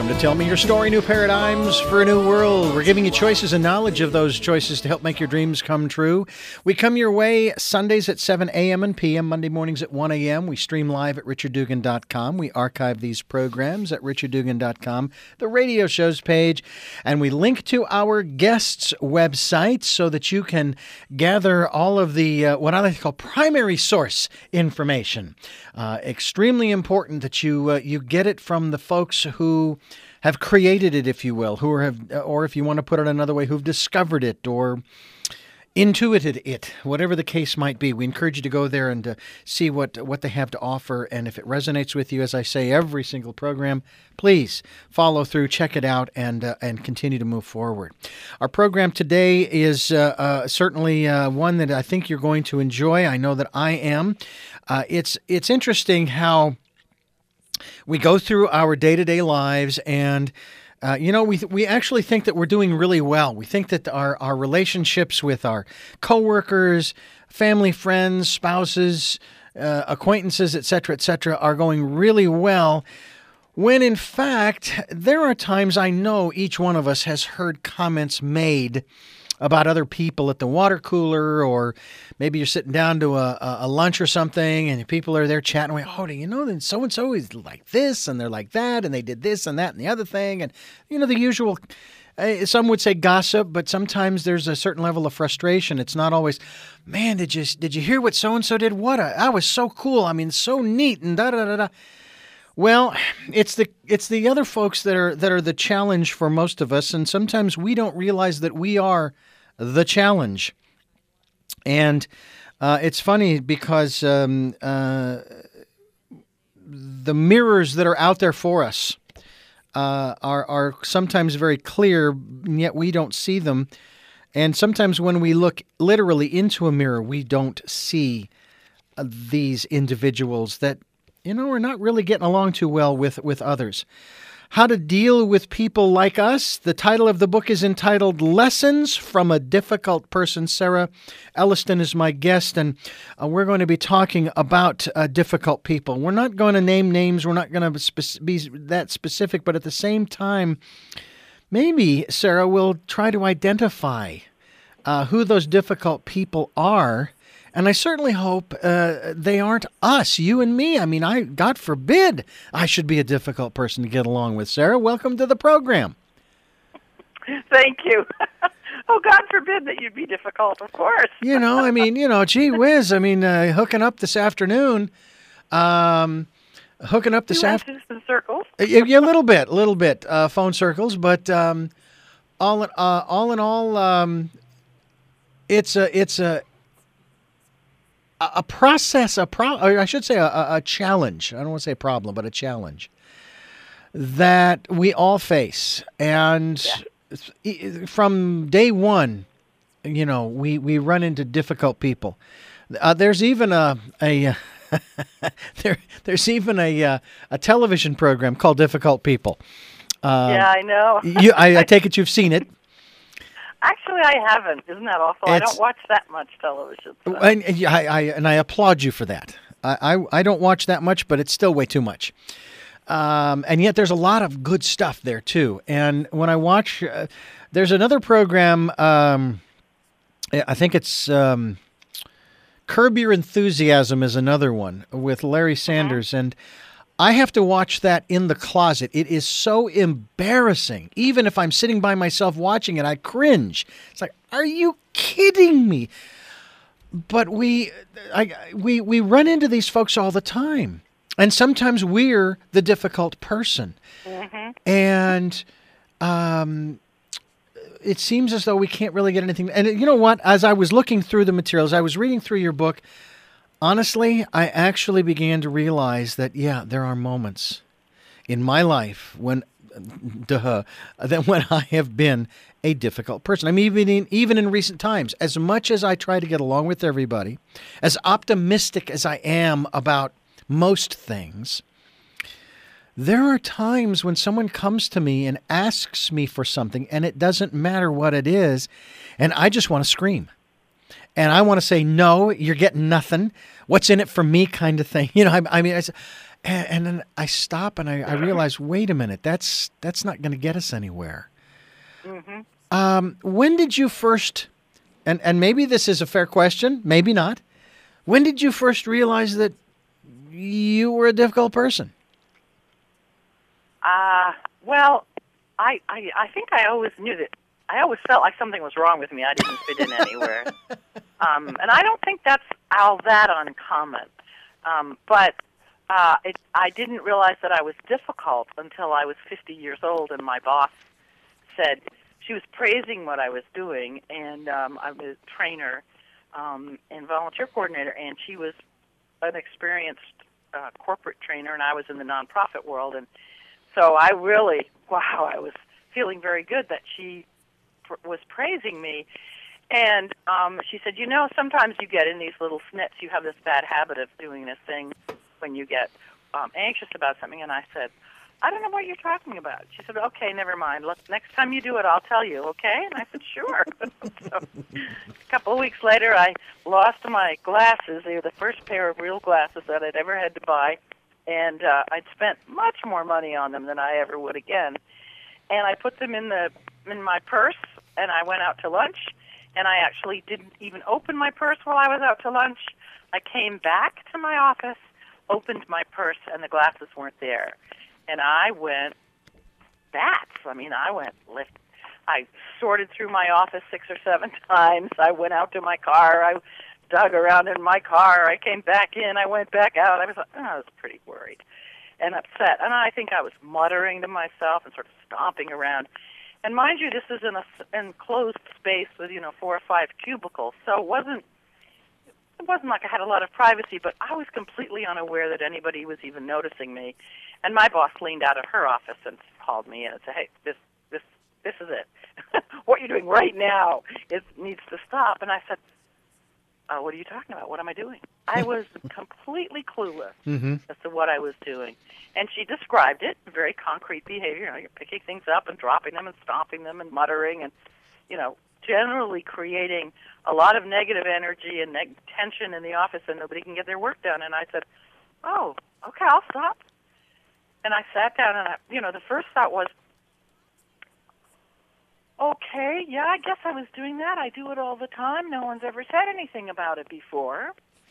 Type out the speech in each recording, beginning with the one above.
Welcome to Tell Me Your Story, New Paradigms for a New World. We're giving you choices and knowledge of those choices to help make your dreams come true. We come your way Sundays at 7 a.m. and p.m., Monday mornings at 1 a.m. We stream live at richarddugan.com. We archive these programs at richarddugan.com, the radio shows page, and we link to our guests' websites so that you can gather all of the, what I like to call primary source information. Extremely important that you get it from the folks who have created it, if you will, or if you want to put it another way, who've discovered it or intuited it, whatever the case might be. We encourage you to go there and to see what they have to offer. And if it resonates with you, as I say every single program, please follow through, check it out, and continue to move forward. Our program today is certainly one that I think you're going to enjoy. I know that I am. It's interesting how we go through our day-to-day lives and we actually think that we're doing really well. We think that our relationships with our coworkers, family, friends, spouses, acquaintances, et cetera, are going really well, when in fact, there are times I know each one of us has heard comments made about other people at the water cooler, or maybe you're sitting down to a lunch or something, and people are there chatting away. Oh, do you know that so-and-so is like this, and they're like that, and they did this and that and the other thing, and the usual. Some would say gossip, but sometimes there's a certain level of frustration. It's not always, man, did you hear what so-and-so did? I was so cool. I mean, so neat, and da-da-da-da. Well, it's the other folks that are the challenge for most of us, and sometimes we don't realize that we are the challenge. And it's funny because the mirrors that are out there for us are sometimes very clear, and yet we don't see them. And sometimes when we look literally into a mirror, we don't see these individuals that we're not really getting along too well with others. How to deal with people like us. The title of the book is entitled Lessons from a Difficult Person. Sarah Elliston is my guest, and we're going to be talking about difficult people. We're not going to name names. We're not going to be that specific, but at the same time, maybe, Sarah, we'll try to identify who those difficult people are. And I certainly hope they aren't us, you and me. I mean, God forbid I should be a difficult person to get along with. Sarah, welcome to the program. Thank you. Oh, God forbid that you'd be difficult, of course. Gee whiz. Hooking up this afternoon. Some circles. Yeah, a little bit, phone circles. But all in all, it's a process, a challenge. I don't want to say a problem, but a challenge that we all face. And from day one, we run into difficult people. There's even there's even a television program called Difficult People. Yeah, I know. I take it you've seen it. Actually, I haven't. Isn't that awful? I don't watch that much television. So. And I applaud you for that. I don't watch that much, but it's still way too much. And yet there's a lot of good stuff there, too. And when I watch, there's another program, I think it's Curb Your Enthusiasm is another one with Larry Sanders. Mm-hmm. And I have to watch that in the closet. It is so embarrassing. Even if I'm sitting by myself watching it, I cringe. It's like, are you kidding me? But we run into these folks all the time. And sometimes we're the difficult person. Mm-hmm. And it seems as though we can't really get anything. And you know what? As I was looking through the materials, I was reading through your book, honestly, I actually began to realize that, there are moments in my life when I have been a difficult person. I mean, even in recent times, as much as I try to get along with everybody, as optimistic as I am about most things, there are times when someone comes to me and asks me for something, and it doesn't matter what it is, and I just want to scream. And I want to say, no, you're getting nothing. What's in it for me kind of thing. And then I stop and I realize, wait a minute, that's not going to get us anywhere. When did you first, and maybe this is a fair question, maybe not, when did you first realize that you were a difficult person? Well, I think I always knew that. I always felt like something was wrong with me. I didn't fit in anywhere. And I don't think that's all that uncommon. But I didn't realize that I was difficult until I was 50 years old, and my boss said, she was praising what I was doing, and I was a trainer and volunteer coordinator, and she was an experienced corporate trainer, and I was in the nonprofit world. And so I really, I was feeling very good that she was praising me. And she said, sometimes you get in these little snits. You have this bad habit of doing this thing when you get anxious about something. And I said, I don't know what you're talking about. She said, okay, never mind. Look, next time you do it, I'll tell you, okay? And I said, sure. So a couple of weeks later, I lost my glasses. They were the first pair of real glasses that I'd ever had to buy. And I'd spent much more money on them than I ever would again. And I put them in my purse, and I went out to lunch. And I actually didn't even open my purse while I was out to lunch. I came back to my office, opened my purse, and the glasses weren't there. And I went bats. I sorted through my office 6 or 7 times. I went out to my car. I dug around in my car. I came back in. I went back out. I was pretty worried and upset. And I think I was muttering to myself and sort of stomping around. And mind you, this is in an enclosed space with 4 or 5 cubicles, so it wasn't like I had a lot of privacy. But I was completely unaware that anybody was even noticing me. And my boss leaned out of her office and called me in and said, "Hey, this is it. What you're doing right now needs to stop." And I said, "What are you talking about? What am I doing?" I was completely clueless as to what I was doing. And she described it, very concrete behavior. You're picking things up and dropping them and stomping them and muttering and, generally creating a lot of negative energy and tension in the office, and nobody can get their work done. And I said, "Oh, okay, I'll stop." And I sat down, and the first thought was, okay, yeah, I guess I was doing that. I do it all the time. No one's ever said anything about it before.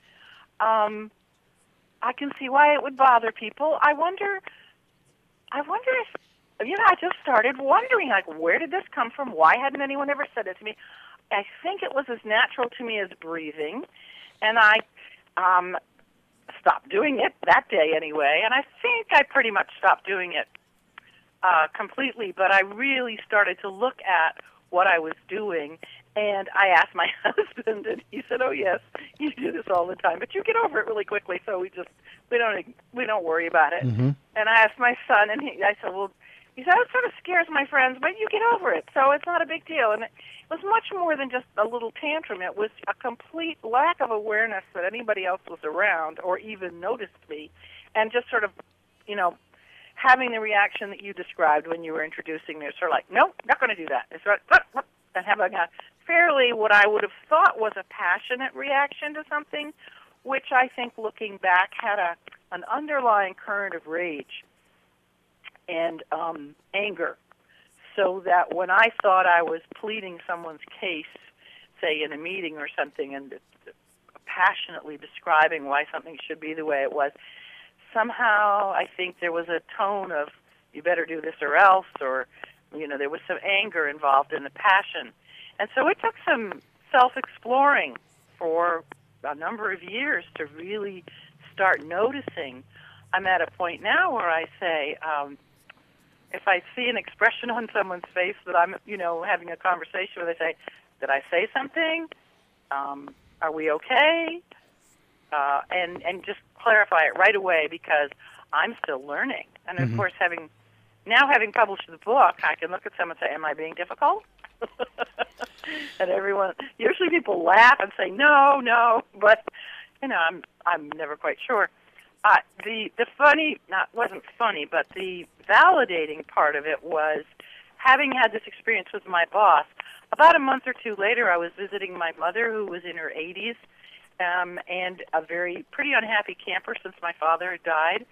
I can see why it would bother people. I wonder if, I just started wondering, where did this come from? Why hadn't anyone ever said it to me? I think it was as natural to me as breathing, and I stopped doing it that day anyway, and I think I pretty much stopped doing it completely, but I really started to look at what I was doing, and I asked my husband, and he said, "Oh yes, you do this all the time, but you get over it really quickly, so we don't worry about it." Mm-hmm. And I asked my son, and I said, "Well," he said, "it sort of scares my friends, but you get over it, so it's not a big deal." And it was much more than just a little tantrum. It was a complete lack of awareness that anybody else was around or even noticed me, and just sort of, having the reaction that you described when you were introducing me. It's sort of like, "Nope, not going to do that." It's right, and having a fairly, what I would have thought was a passionate reaction to something, which I think, looking back, had an underlying current of rage and anger, so that when I thought I was pleading someone's case, say in a meeting or something, and passionately describing why something should be the way it was, somehow I think there was a tone of, "You better do this or else," or, there was some anger involved in the passion. And so it took some self-exploring for a number of years to really start noticing. I'm at a point now where I say, if I see an expression on someone's face that I'm, having a conversation where they say, "Did I say something? Are we okay?" And just clarify it right away, because I'm still learning. And of course, having published the book, I can look at someone and say, "Am I being difficult?" And usually people laugh and say, no, but, I'm never quite sure. The funny, wasn't funny, but the validating part of it was, having had this experience with my boss, about a month or 2 later, I was visiting my mother, who was in her 80s, and a pretty unhappy camper since my father had died.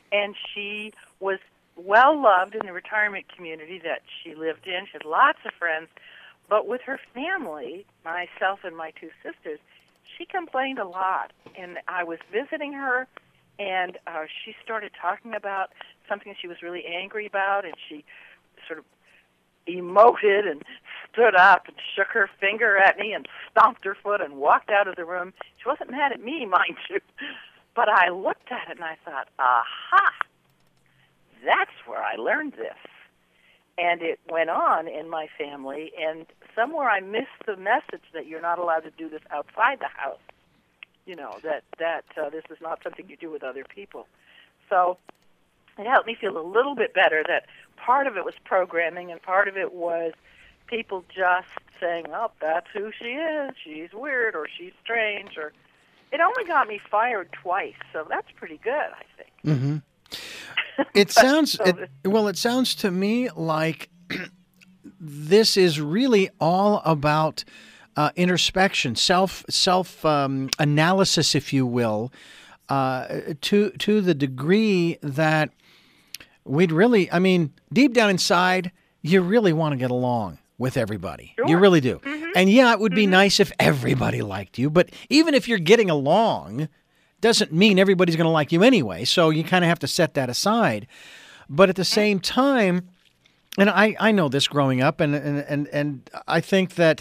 and she was well loved in the retirement community that she lived in. She had lots of friends, but with her family, myself and my two sisters, she complained a lot. And I was visiting her, and she started talking about something she was really angry about, and she sort of emoted and stood up and shook her finger at me and stomped her foot and walked out of the room. She wasn't mad at me, mind you, but I looked at it and I thought, aha, that's where I learned this. And it went on in my family, and somewhere I missed the message that you're not allowed to do this outside the house. You know, that this is not something you do with other people. So it helped me feel a little bit better that part of it was programming and part of it was people just saying, oh, that's who she is. She's weird or she's strange. Or it only got me fired twice, so that's pretty good, I think. Mm-hmm. It sounds to me like this is really all about introspection, self analysis, if you will, to the degree that we'd really, I mean, deep down inside, you really want to get along with everybody. Sure. You really do. Mm-hmm. And yeah, it would be nice if everybody liked you, but even if you're getting along, doesn't mean everybody's going to like you anyway. So you kind of have to set that aside. But at the same time, and I know this growing up, and I think that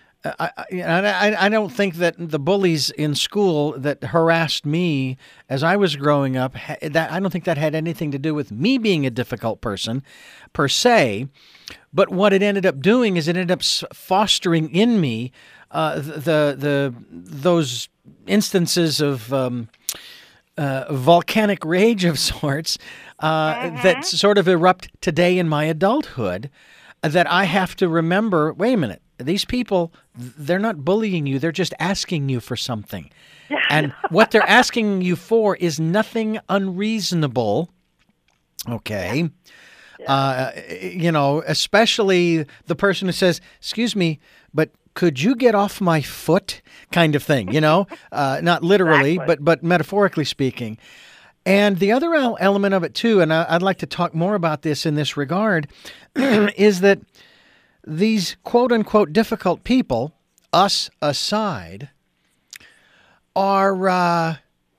I don't think that the bullies in school that harassed me as I was growing up, that I don't think that had anything to do with me being a difficult person per se. But what it ended up doing is it ended up fostering in me those instances of volcanic rage of sorts that sort of erupt today in my adulthood, that I have to remember, wait a minute, these people, they're not bullying you, they're just asking you for something. And what they're asking you for is nothing unreasonable, okay? You know, especially the person who says, excuse me, but could you get off my foot, kind of thing, you know? Not literally, Exactly. but metaphorically speaking. And the other element of it, too, and I'd like to talk more about this in this regard, is that these quote-unquote difficult people, us aside, are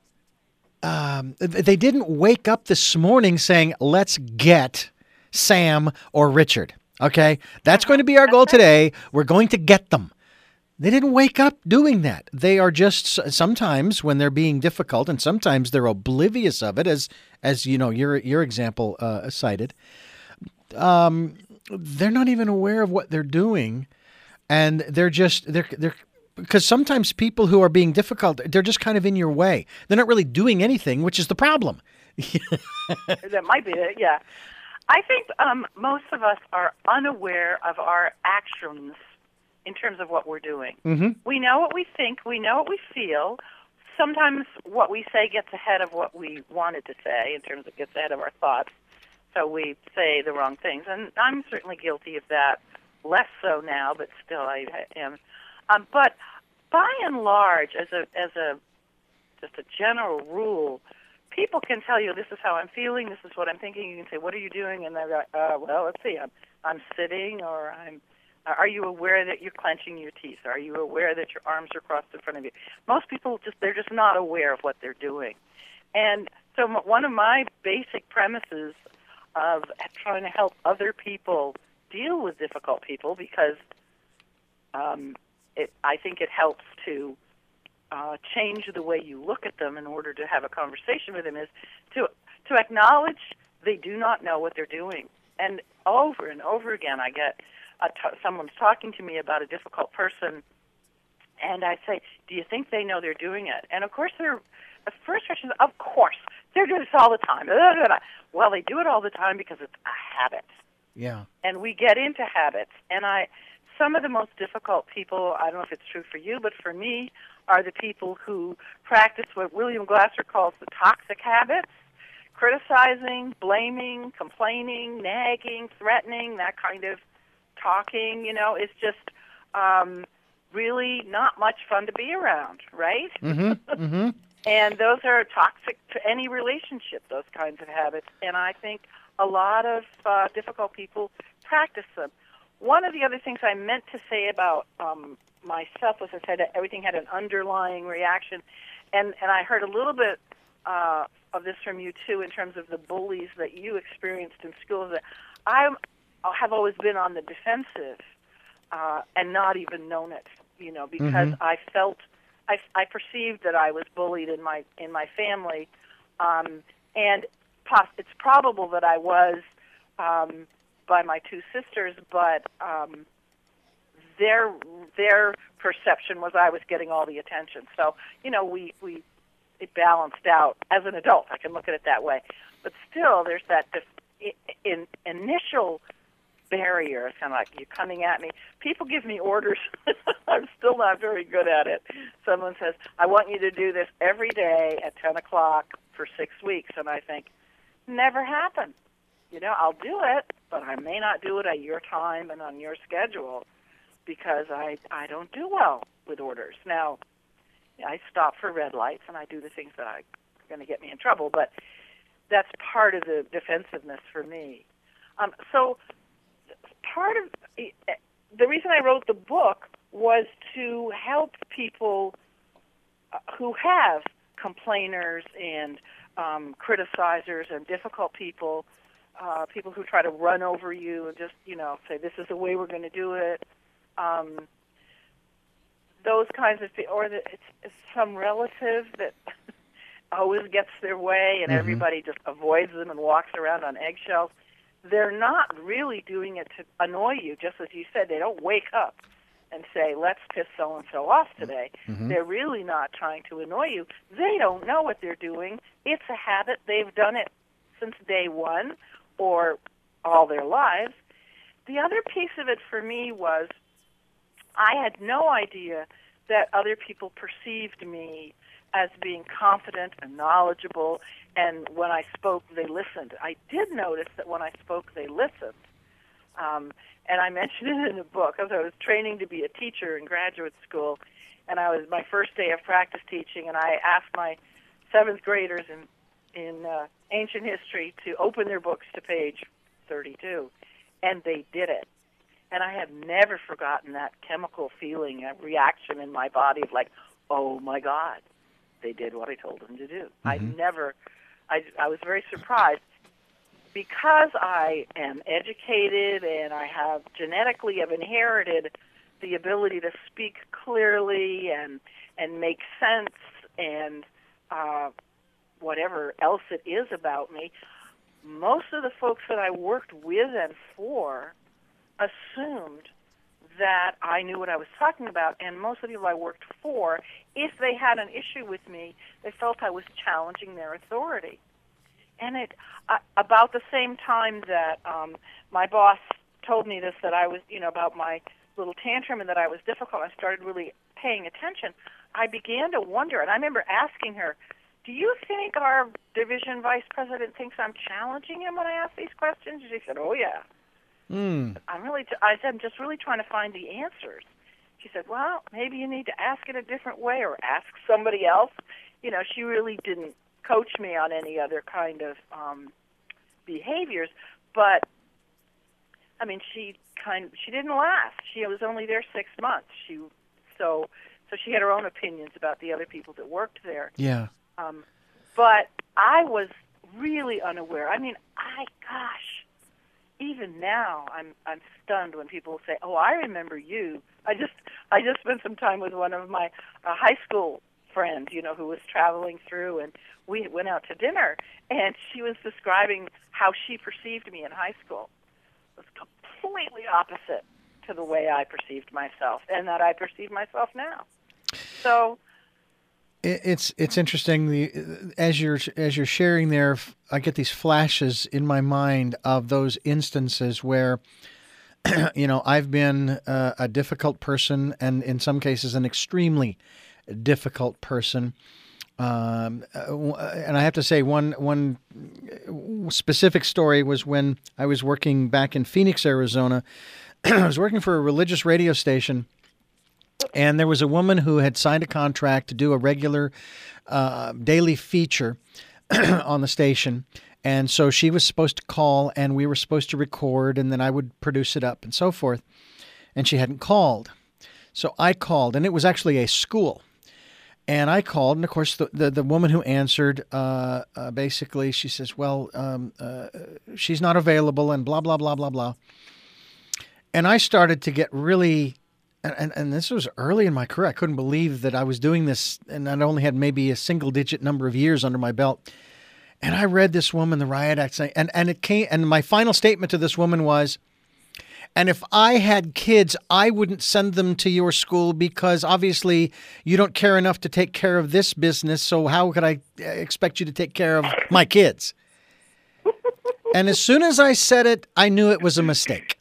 they didn't wake up this morning saying, let's get Sam or Richard, okay? That's going to be our goal today. We're going to get them. They didn't wake up doing that. They are just sometimes when they're being difficult, and sometimes they're oblivious of it, as you know, your example cited. They're not even aware of what they're doing, and they're because sometimes people who are being difficult, they're just kind of in your way. They're not really doing anything, which is the problem. That might be it, yeah. I think most of us are unaware of our actions in terms of what we're doing. Mm-hmm. We know what we think, we know what we feel. Sometimes what we say gets ahead of what we wanted to say, in terms of it gets ahead of our thoughts, so we say the wrong things. And I'm certainly guilty of that, less so now, but still I am. But by and large, as a just a general rule, people can tell you, this is how I'm feeling, this is what I'm thinking. You can say, what are you doing? And they're like, well, let's see, I'm sitting, or are you aware that you're clenching your teeth? Are you aware that your arms are crossed in front of you? Most people they're just not aware of what they're doing. And so one of my basic premises of trying to help other people deal with difficult people, because I think it helps to change the way you look at them in order to have a conversation with them, is to acknowledge they do not know what they're doing. And over again, I get someone's talking to me about a difficult person, and I say, do you think they know they're doing it? And of course, the first question is, of course, they're doing this all the time. Well, they do it all the time because it's a habit. Yeah. And we get into habits. And some of the most difficult people, I don't know if it's true for you, but for me, are the people who practice what William Glasser calls the toxic habits: criticizing, blaming, complaining, nagging, threatening, that kind of talking. You know, it's just really not much fun to be around, right? Mm-hmm. Mm-hmm. And those are toxic to any relationship, those kinds of habits. And I think a lot of difficult people practice them. One of the other things I meant to say about myself was I said that everything had an underlying reaction. And I heard a little bit of this from you, too, in terms of the bullies that you experienced in school. That I have always been on the defensive and not even known it, because I felt I perceived that I was bullied in my family, and it's probable that I was by my two sisters, but their perception was I was getting all the attention. So it balanced out as an adult. I can look at it that way, but still, there's that initial barrier. It's kind of like, you're coming at me. People give me orders. I'm still not very good at it. Someone says, I want you to do this every day at 10 o'clock for 6 weeks. And I think, never happened. I'll do it, but I may not do it at your time and on your schedule because I don't do well with orders. Now, I stop for red lights and I do the things that are going to get me in trouble, but that's part of the defensiveness for me. So part of the reason I wrote the book was to help people who have complainers and criticizers and difficult people, people who try to run over you and just, say, this is the way we're going to do it. Those kinds of people, or it's some relative that always gets their way and everybody just avoids them and walks around on eggshells. They're not really doing it to annoy you, just as you said. They don't wake up and say, let's piss so-and-so off today. They're really not trying to annoy you. They don't know what they're doing. It's a habit. They've done it since day one or all their lives. The other piece of it for me was I had no idea that other people perceived me as being confident and knowledgeable, and when I spoke, they listened. I did notice that when I spoke, they listened. And I mentioned it in the book, as I was training to be a teacher in graduate school, and I was my first day of practice teaching, and I asked my seventh graders in ancient history to open their books to page 32, and they did it. And I have never forgotten that chemical feeling, a reaction in my body of like, oh my God, they did what I told them to do. I was very surprised. Because I am educated and I have genetically have inherited the ability to speak clearly and make sense and whatever else it is about me, most of the folks that I worked with and for assumed that I knew what I was talking about, and most of the people I worked for, if they had an issue with me, they felt I was challenging their authority. And about the same time that my boss told me this, that I was, about my little tantrum and that I was difficult, I started really paying attention. I began to wonder, and I remember asking her, do you think our division vice president thinks I'm challenging him when I ask these questions? And she said, oh, yeah. I said, I'm just really trying to find the answers. She said, well, maybe you need to ask it a different way or ask somebody else. She really didn't coach me on any other kind of behaviors, but I mean, she didn't last. She was only there 6 months. So she had her own opinions about the other people that worked there. Yeah. But I was really unaware. I mean, gosh, even now I'm stunned when people say, "Oh, I remember you." I just spent some time with one of my high school friends, who was traveling through, and we went out to dinner, and she was describing how she perceived me in high school. It was completely opposite to the way I perceived myself, and that I perceive myself now. So it's interesting. As you're sharing there, I get these flashes in my mind of those instances where, I've been a difficult person, and in some cases an extremely difficult person. And I have to say one specific story was when I was working back in Phoenix, Arizona. I was working for a religious radio station, And there was a woman who had signed a contract to do a regular daily feature on the station. And so she was supposed to call, and we were supposed to record, and then I would produce it up and so forth. And she hadn't called. So I called, and it was actually a school. And I called, and of course, the woman who answered, basically, she says, well, she's not available, and blah, blah, blah, blah, blah. And I started to get really, and this was early in my career. I couldn't believe that I was doing this, and I only had maybe a single-digit number of years under my belt. And I read this woman, the riot act, and it came, and my final statement to this woman was, and if I had kids, I wouldn't send them to your school because obviously you don't care enough to take care of this business. So how could I expect you to take care of my kids? And as soon as I said it, I knew it was a mistake.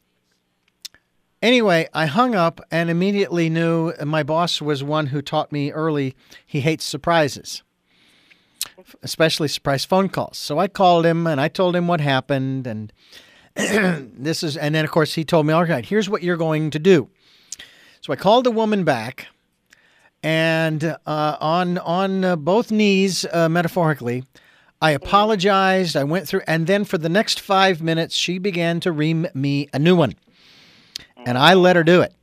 Anyway, I hung up and immediately knew my boss was one who taught me early he hates surprises, especially surprise phone calls. So I called him and I told him what happened, and and then of course he told me, all right, here's what you're going to do. So I called the woman back, and on both knees, metaphorically, I apologized. I went through, and then for the next 5 minutes, she began to ream me a new one, and I let her do it.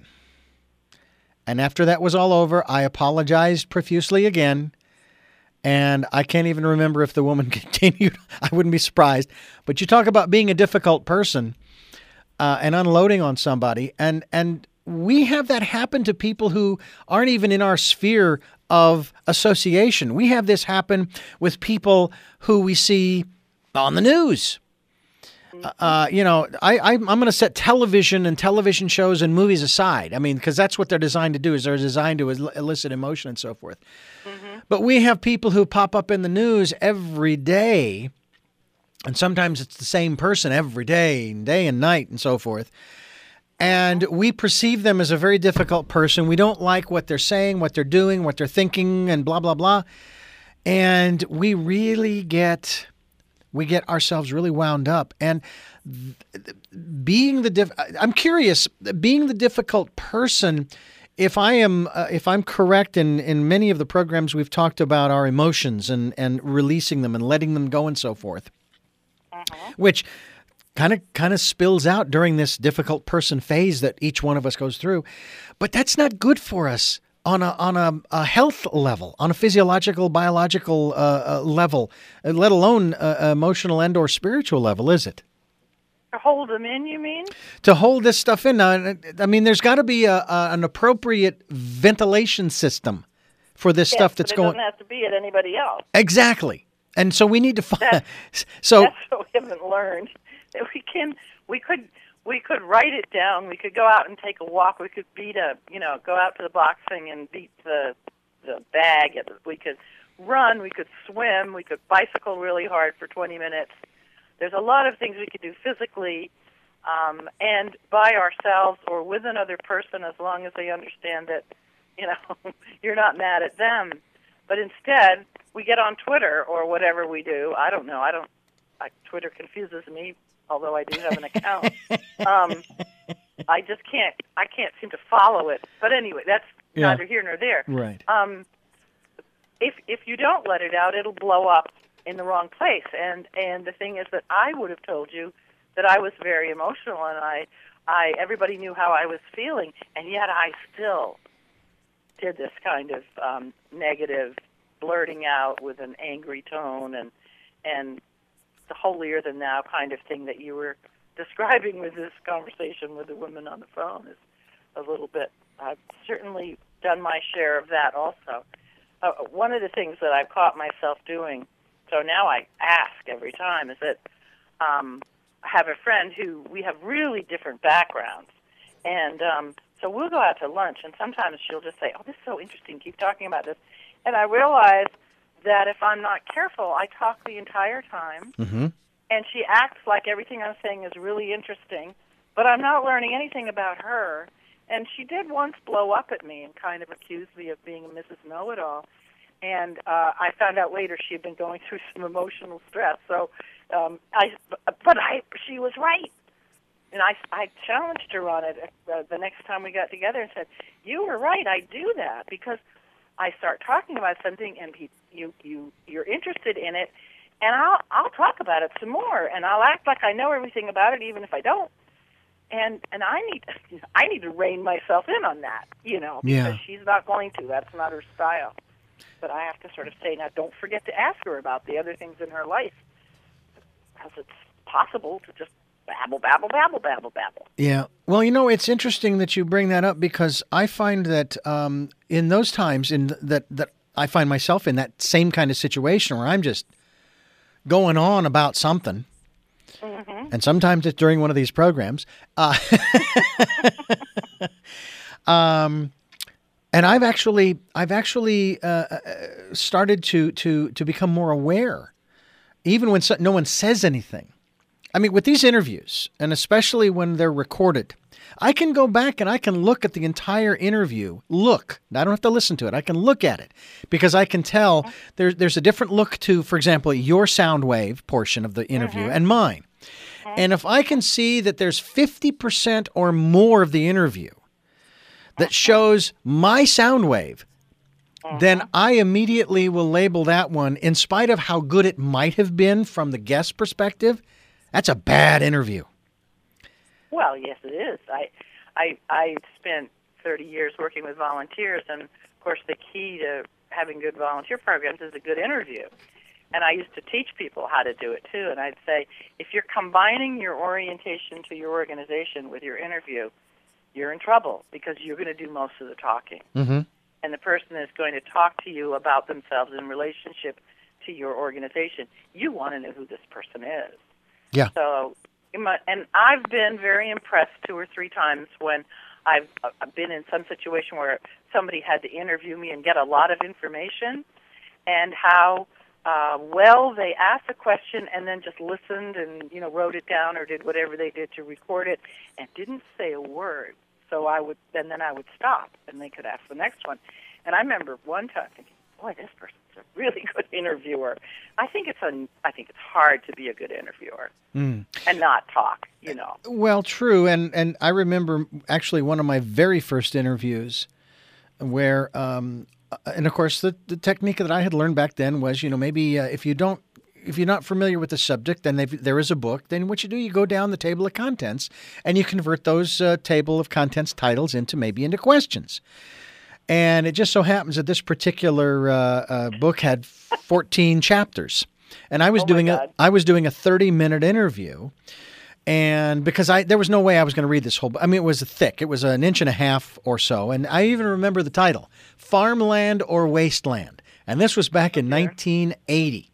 And after that was all over, I apologized profusely again. And I can't even remember if the woman continued. I wouldn't be surprised. But you talk about being a difficult person and unloading on somebody. And we have that happen to people who aren't even in our sphere of association. We have this happen with people who we see on the news. I'm going to set television and television shows and movies aside. I mean, because that's what they're designed to do, is they're designed to elicit emotion and so forth. Mm-hmm. But we have people who pop up in the news every day, and sometimes it's the same person every day and night and so forth. And we perceive them as a very difficult person. We don't like what they're saying, what they're doing, what they're thinking, and blah, blah, blah. And we really get ourselves really wound up. And I'm curious, being the difficult person, if I'm correct in many of the programs we've talked about our emotions and releasing them and letting them go and so forth, which kind of spills out during this difficult person phase that each one of us goes through. But that's not good for us on a health level, on a physiological, biological level, let alone emotional and or spiritual level, is it? To hold them in, you mean? To hold this stuff in. I mean, there's got to be an appropriate ventilation system for this stuff that's going. It doesn't have to be at anybody else. Exactly. And so we need to find. That's what we haven't learned. That we could write it down. We could go out and take a walk. We could go out to the boxing and beat the bag. We could run. We could swim. We could bicycle really hard for 20 minutes. There's a lot of things we could do physically and by ourselves or with another person, as long as they understand that, you're not mad at them. But instead, we get on Twitter or whatever we do. I don't know. Twitter confuses me, although I do have an account. I can't seem to follow it. But anyway, that's neither here nor there. Right. If you don't let it out, it'll blow up in the wrong place. And the thing is that I would have told you that I was very emotional, and everybody knew how I was feeling, and yet I still did this kind of negative blurting out with an angry tone and the holier than thou kind of thing that you were describing with this conversation with the woman on the phone is a little bit. I've certainly done my share of that also. One of the things that I've caught myself doing, so now I ask every time, is that I have a friend who we have really different backgrounds, and so we'll go out to lunch, and sometimes she'll just say, "Oh, this is so interesting. Keep talking about this," and I realize that if I'm not careful, I talk the entire time, and she acts like everything I'm saying is really interesting, but I'm not learning anything about her. And she did once blow up at me and kind of accuse me of being a Mrs. Know-It-All. And I found out later she had been going through some emotional stress. So, she was right. And I challenged her on it the next time we got together and said, "You were right. I do that because I start talking about something and you're interested in it, and I'll talk about it some more, and I'll act like I know everything about it, even if I don't. And I need to rein myself in on that, because she's not going to. That's not her style. But I have to sort of say, now, don't forget to ask her about the other things in her life, because it's possible to just babble, babble, babble, babble, babble. Yeah. Well, it's interesting that you bring that up, because I find that in those times that I find myself in that same kind of situation where I'm just going on about something. Mm-hmm. And sometimes it's during one of these programs. And I've actually started to become more aware, even when no one says anything. I mean, with these interviews, and especially when they're recorded, I can go back and I can look at the entire interview. I don't have to listen to it. I can look at it because I can tell there's a different look to, for example, your sound wave portion of the interview and mine. And if I can see that there's 50% or more of the interview that shows my sound wave, then I immediately will label that one, in spite of how good it might have been from the guest perspective, that's a bad interview. Well, yes, it is. I spent 30 years working with volunteers, and, of course, the key to having good volunteer programs is a good interview. And I used to teach people how to do it, too. And I'd say, if you're combining your orientation to your organization with your interview, you're in trouble, because you're going to do most of the talking. Mm-hmm. And the person is going to talk to you about themselves in relationship to your organization. You want to know who this person is. Yeah. So, and I've been very impressed 2 or 3 times when I've been in some situation where somebody had to interview me and get a lot of information, and how well they asked a question and then just listened and wrote it down or did whatever they did to record it and didn't say a word. So then I would stop and they could ask the next one. And I remember one time thinking, boy, this person's a really good interviewer. I think it's hard to be a good interviewer and not talk. Well, true, and I remember actually one of my very first interviews where. And of course, the technique that I had learned back then was, maybe if you're not familiar with the subject, then there is a book. Then what you do, you go down the table of contents and you convert those table of contents titles into questions. And it just so happens that this particular book had 14 chapters, and I was doing a 30-minute interview. And because there was no way I was going to read this whole book. I mean, it was thick. It was 1.5 inches or so. And I even remember the title, Farmland or Wasteland. And this was back in 1980.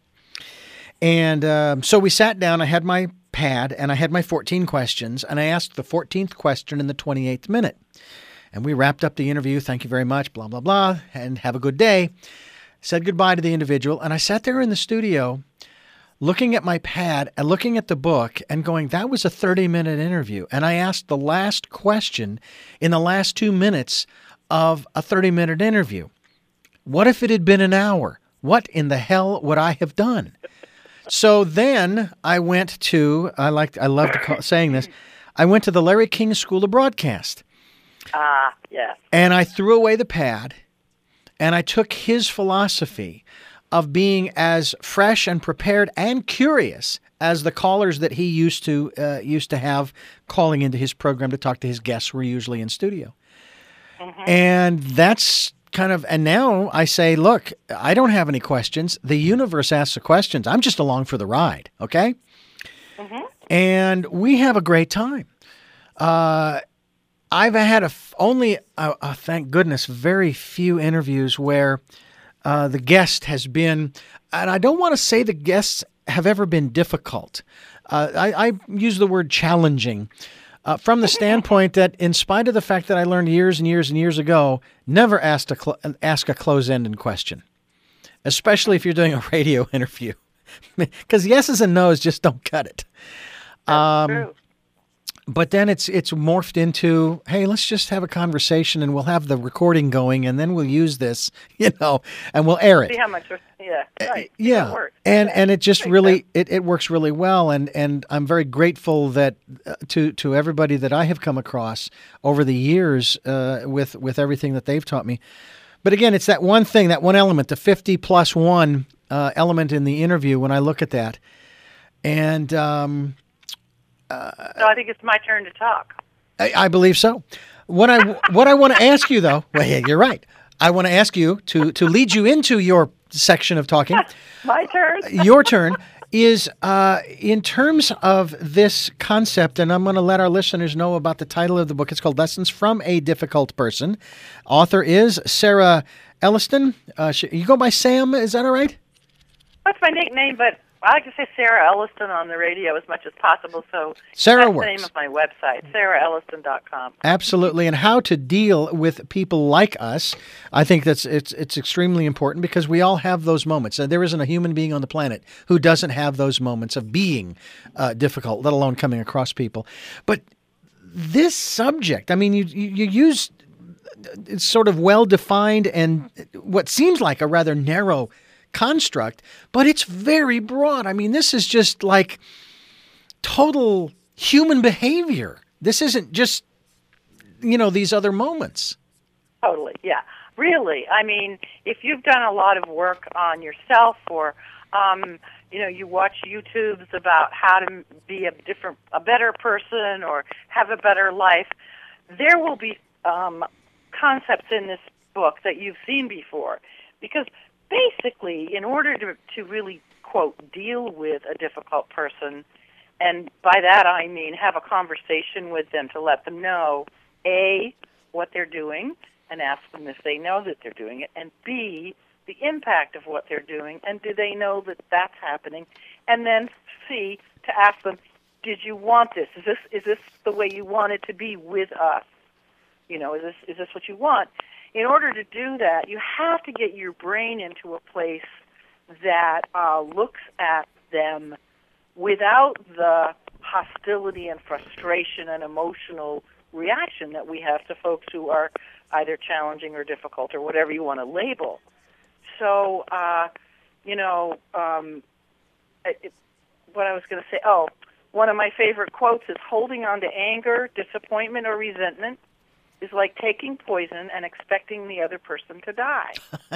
And so we sat down. I had my pad and I had my 14 questions. And I asked the 14th question in the 28th minute. And we wrapped up the interview. Thank you very much, blah, blah, blah. And have a good day. Said goodbye to the individual. And I sat there in the studio looking at my pad and looking at the book and going, that was a 30-minute interview. And I asked the last question in the last 2 minutes of a 30-minute interview. What if it had been an hour? What in the hell would I have done? So then I went to, I love saying this, I went to the Larry King School of Broadcast. Yes. And I threw away the pad and I took his philosophy of being as fresh and prepared and curious as the callers that he used to have calling into his program to talk to his guests who were usually in studio. Mm-hmm. And that's and now I say, look, I don't have any questions. The universe asks the questions. I'm just along for the ride, okay? Mm-hmm. And we have a great time. I've had only, thank goodness, very few interviews where the guest has been, and I don't want to say the guests have ever been difficult. I use the word challenging from the standpoint that in spite of the fact that I learned years and years and years ago, never ask a close-ended question, especially if you're doing a radio interview, because yeses and nos just don't cut it. That's true. But then it's morphed into, hey, let's just have a conversation and we'll have the recording going and then we'll use this, and we'll air it. See how much, yeah, right. Yeah. It works. And it just really, it works really well. And I'm very grateful that to everybody that I have come across over the years with everything that they've taught me. But again, it's that one thing, that one element, the 50 plus one element in the interview when I look at that. And so I think it's my turn to talk. I believe so. What I want to ask you, though, well, yeah, you're right. I want to ask you to lead you into your section of talking. My turn. Your turn is in terms of this concept, and I'm going to let our listeners know about the title of the book. It's called Lessons from a Difficult Person. Author is Sarah Elliston. You go by Sam, is that all right? That's my nickname, but I like to say Sarah Elliston on the radio as much as possible, so Sarah that's works. the name of my website, sarahelliston.com. Absolutely, and how to deal with people like us. I think it's extremely important because we all have those moments. There isn't a human being on the planet who doesn't have those moments of being difficult, let alone coming across people. But this subject, I mean, you use it's sort of well-defined and what seems like a rather narrow construct, but it's very broad. I mean, this is just like total human behavior. This isn't just, these other moments. Totally, yeah. Really, I mean, if you've done a lot of work on yourself or, you watch YouTubes about how to be a better person or have a better life, there will be concepts in this book that you've seen before. Because basically, in order to really, quote, deal with a difficult person, and by that I mean have a conversation with them to let them know, A, what they're doing, and ask them if they know that they're doing it, and B, the impact of what they're doing, and do they know that that's happening, and then C, to ask them, did you want this? Is this the way you want it to be with us? Is this what you want? In order to do that, you have to get your brain into a place that looks at them without the hostility and frustration and emotional reaction that we have to folks who are either challenging or difficult or whatever you want to label. So, what I was going to say, one of my favorite quotes is, holding on to anger, disappointment, or resentment is like taking poison and expecting the other person to die.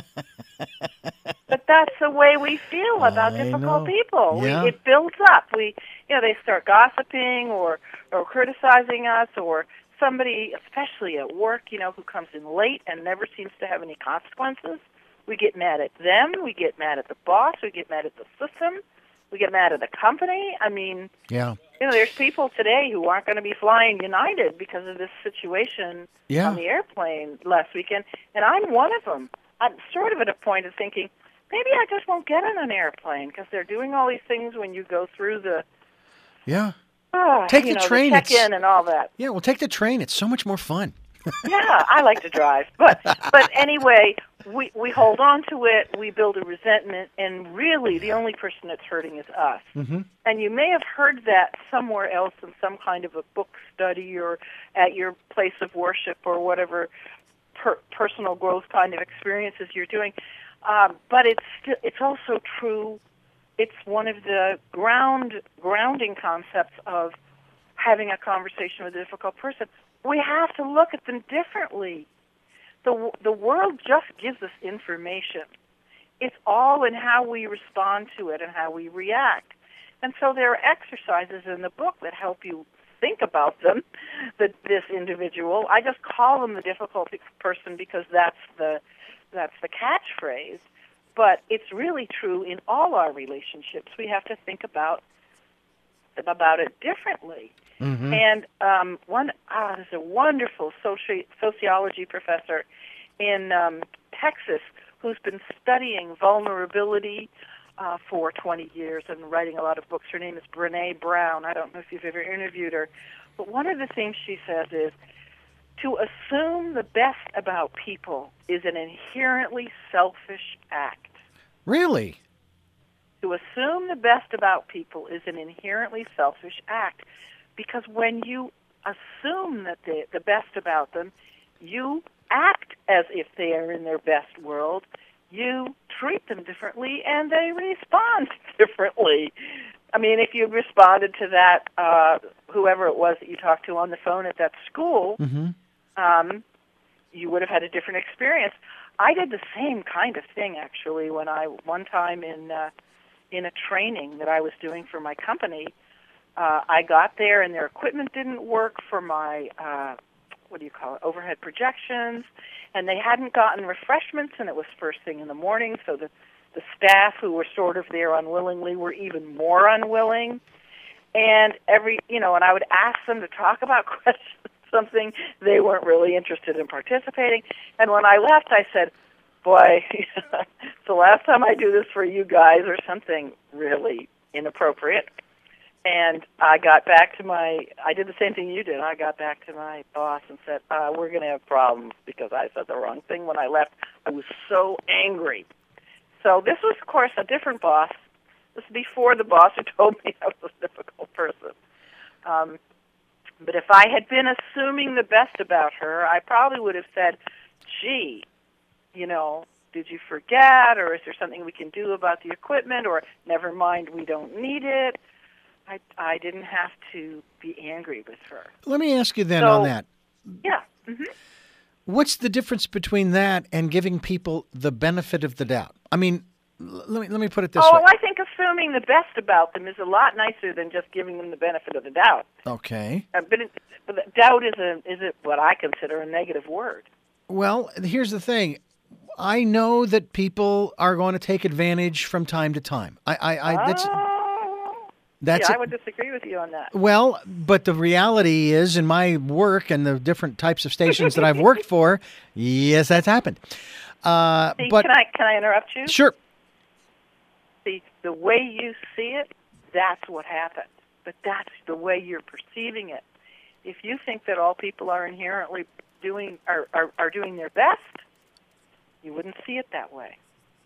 But that's the way we feel about difficult people. Yeah. It builds up. They start gossiping or criticizing us, or somebody, especially at work, who comes in late and never seems to have any consequences. We get mad at them. We get mad at the boss. We get mad at the system. We get mad at the company. I mean, yeah. There's people today who aren't going to be flying United because of this situation on the airplane last weekend, and I'm one of them. I'm sort of at a point of thinking, maybe I just won't get on an airplane because they're doing all these things when you go through the take the train, the check-in and all that. Yeah, well, take the train. It's so much more fun. Yeah, I like to drive, but anyway, we hold on to it. We build a resentment, and really, the only person that's hurting is us. Mm-hmm. And you may have heard that somewhere else in some kind of a book study or at your place of worship or whatever personal growth kind of experiences you're doing. But it's also true. It's one of the grounding concepts of having a conversation with a difficult person. We have to look at them differently. The world just gives us information. It's all in how we respond to it and how we react. And so there are exercises in the book that help you think about them, this individual. I just call them the difficult person because that's the catchphrase. But it's really true in all our relationships. We have to think about it differently. Mm-hmm. And there's a wonderful sociology professor in Texas who's been studying vulnerability for 20 years and writing a lot of books. Her name is Brené Brown. I don't know if you've ever interviewed her. But one of the things she says is, to assume the best about people is an inherently selfish act. Really? To assume the best about people is an inherently selfish act. Because when you assume that the best about them. You act as if they are in their best world. You treat them differently, and they respond differently. I mean, if you responded to that, whoever it was that you talked to on the phone at that school, you would have had a different experience. I did the same kind of thing, actually, when one time in a training that I was doing for my company, I got there and their equipment didn't work for my, overhead projections, and they hadn't gotten refreshments, and it was first thing in the morning, so the staff who were sort of there unwillingly were even more unwilling. And and I would ask them to talk about questions, something they weren't really interested in participating. And when I left, I said, boy, it's the last time I do this for you guys, or something really inappropriate. And I got back to I did the same thing you did. I got back to my boss and said, we're going to have problems because I said the wrong thing when I left. I was so angry. So this was, of course, a different boss. This was before the boss who told me I was a difficult person. But if I had been assuming the best about her, I probably would have said, gee, did you forget, or is there something we can do about the equipment, or never mind, we don't need it. I didn't have to be angry with her. Let me ask you then on that. Yeah. What's the difference between that and giving people the benefit of the doubt? I mean, let me put it this way. Oh, I think assuming the best about them is a lot nicer than just giving them the benefit of the doubt. Okay. But doubt is what I consider a negative word. Well, here's the thing. I know that people are going to take advantage from time to time. I would disagree with you on that. Well, but the reality is, in my work and the different types of stations that I've worked for, yes, that's happened. But can I interrupt you? Sure. See, the way you see it, that's what happened. But that's the way you're perceiving it. If you think that all people are inherently doing their best, you wouldn't see it that way.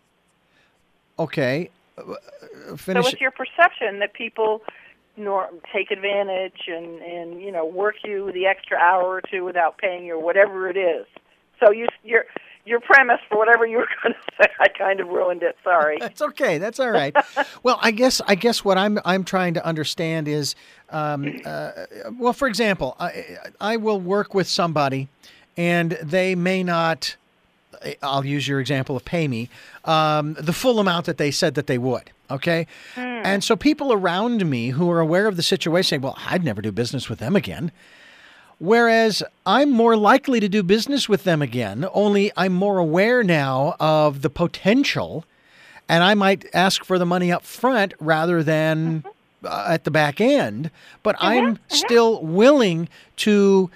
Okay. Finish. So it's your perception that people take advantage and work you the extra hour or two without paying you or whatever it is. So your premise for whatever you were going to say, I kind of ruined it. Sorry. That's okay. That's all right. Well, I guess what I'm trying to understand is, for example, I will work with somebody, and they may not. I'll use your example of pay me the full amount that they said that they would. Okay. And so people around me who are aware of the situation say, well, I'd never do business with them again. Whereas I'm more likely to do business with them again, only I'm more aware now of the potential, and I might ask for the money up front rather than at the back end. But I'm still willing to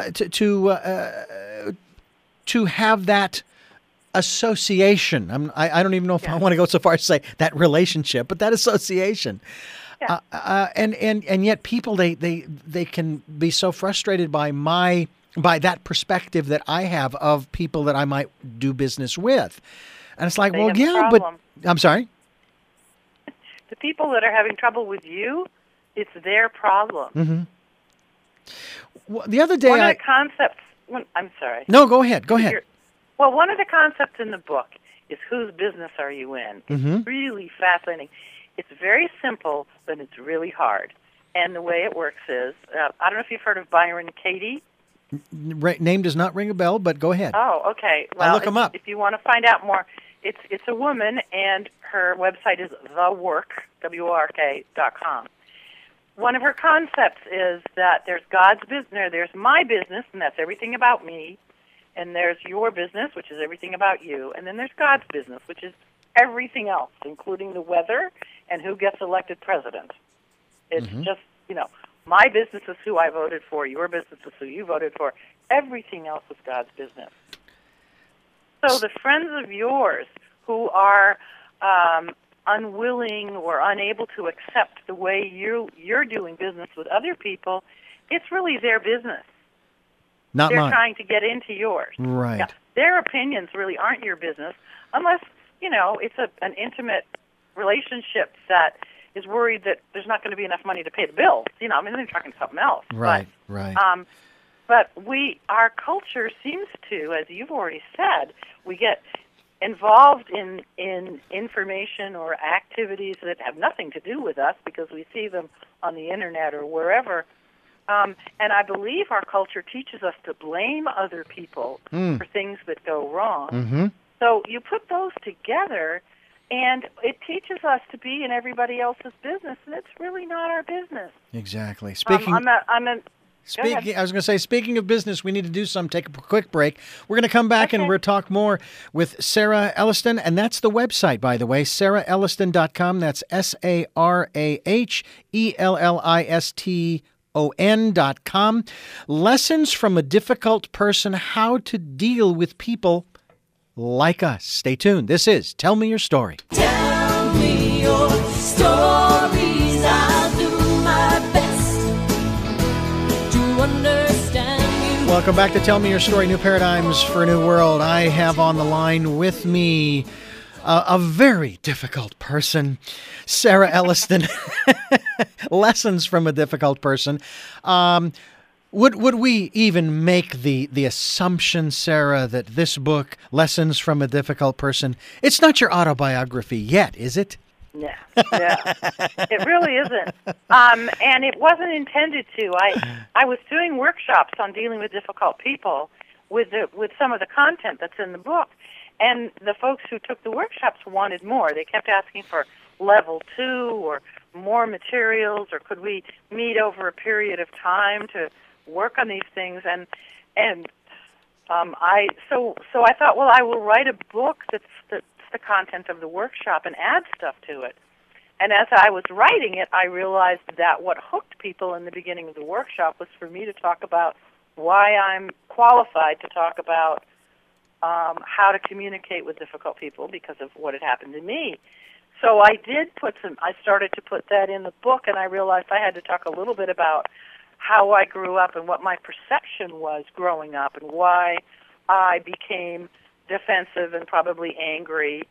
have that association. I don't even know if I want to go so far as to say that relationship, but that association. Yeah. And yet people they can be so frustrated by that perspective that I have of people that I might do business with. And it's like, well, yeah, but I'm sorry. The people that are having trouble with you, it's their problem. Mm-hmm. Well, the other day one of the concepts. I'm sorry. No, go ahead. Go ahead. Well, one of the concepts in the book is whose business are you in? Mm-hmm. It's really fascinating. It's very simple, but it's really hard. And the way it works is, I don't know if you've heard of Byron Katie. Name does not ring a bell, but go ahead. Oh, okay. Well, I'll look him up. If you want to find out more, it's a woman, and her website is thework.com. One of her concepts is that there's God's business, there's my business, and that's everything about me, and there's your business, which is everything about you, and then there's God's business, which is everything else, including the weather and who gets elected president. It's just, my business is who I voted for, your business is who you voted for. Everything else is God's business. So the friends of yours who are unwilling or unable to accept the way you're doing business with other people, it's really their business. Not They're mine. trying to get into yours. Right. Yeah, their opinions really aren't your business unless, it's an intimate relationship that is worried that there's not going to be enough money to pay the bills. You know, I mean, they're talking something else. Right, but, right. But our culture seems to, as you've already said, we get involved in information or activities that have nothing to do with us because we see them on the internet or wherever. And I believe our culture teaches us to blame other people for things that go wrong. Mm-hmm. So you put those together, and it teaches us to be in everybody else's business, and it's really not our business. Exactly. I was going to say, speaking of business, we need to do some. Take a quick break. We're going to come back and we'll talk more with Sarah Elliston, and that's the website, by the way, sarahelliston.com. That's SARAHELLISTON.com. Lessons from a difficult person, how to deal with people like us. Stay tuned. This is Tell Me Your Story. Tell me your stories. I'll do my best to understand you. Welcome back to Tell Me Your Story, New Paradigms for a New World. I have on the line with me a very difficult person, Sarah Elliston. Lessons from a difficult person. Would we even make the assumption, Sarah, that this book, Lessons from a Difficult Person, it's not your autobiography yet, is it? No, it really isn't. And it wasn't intended to. I was doing workshops on dealing with difficult people with some of the content that's in the book, and the folks who took the workshops wanted more. They kept asking for level 2 or more materials, or could we meet over a period of time to work on these things? So I thought, well, I will write a book that's the content of the workshop and add stuff to it. And as I was writing it, I realized that what hooked people in the beginning of the workshop was for me to talk about why I'm qualified to talk about how to communicate with difficult people because of what had happened to me. So I started to put that in the book, and I realized I had to talk a little bit about how I grew up and what my perception was growing up and why I became defensive and probably angry,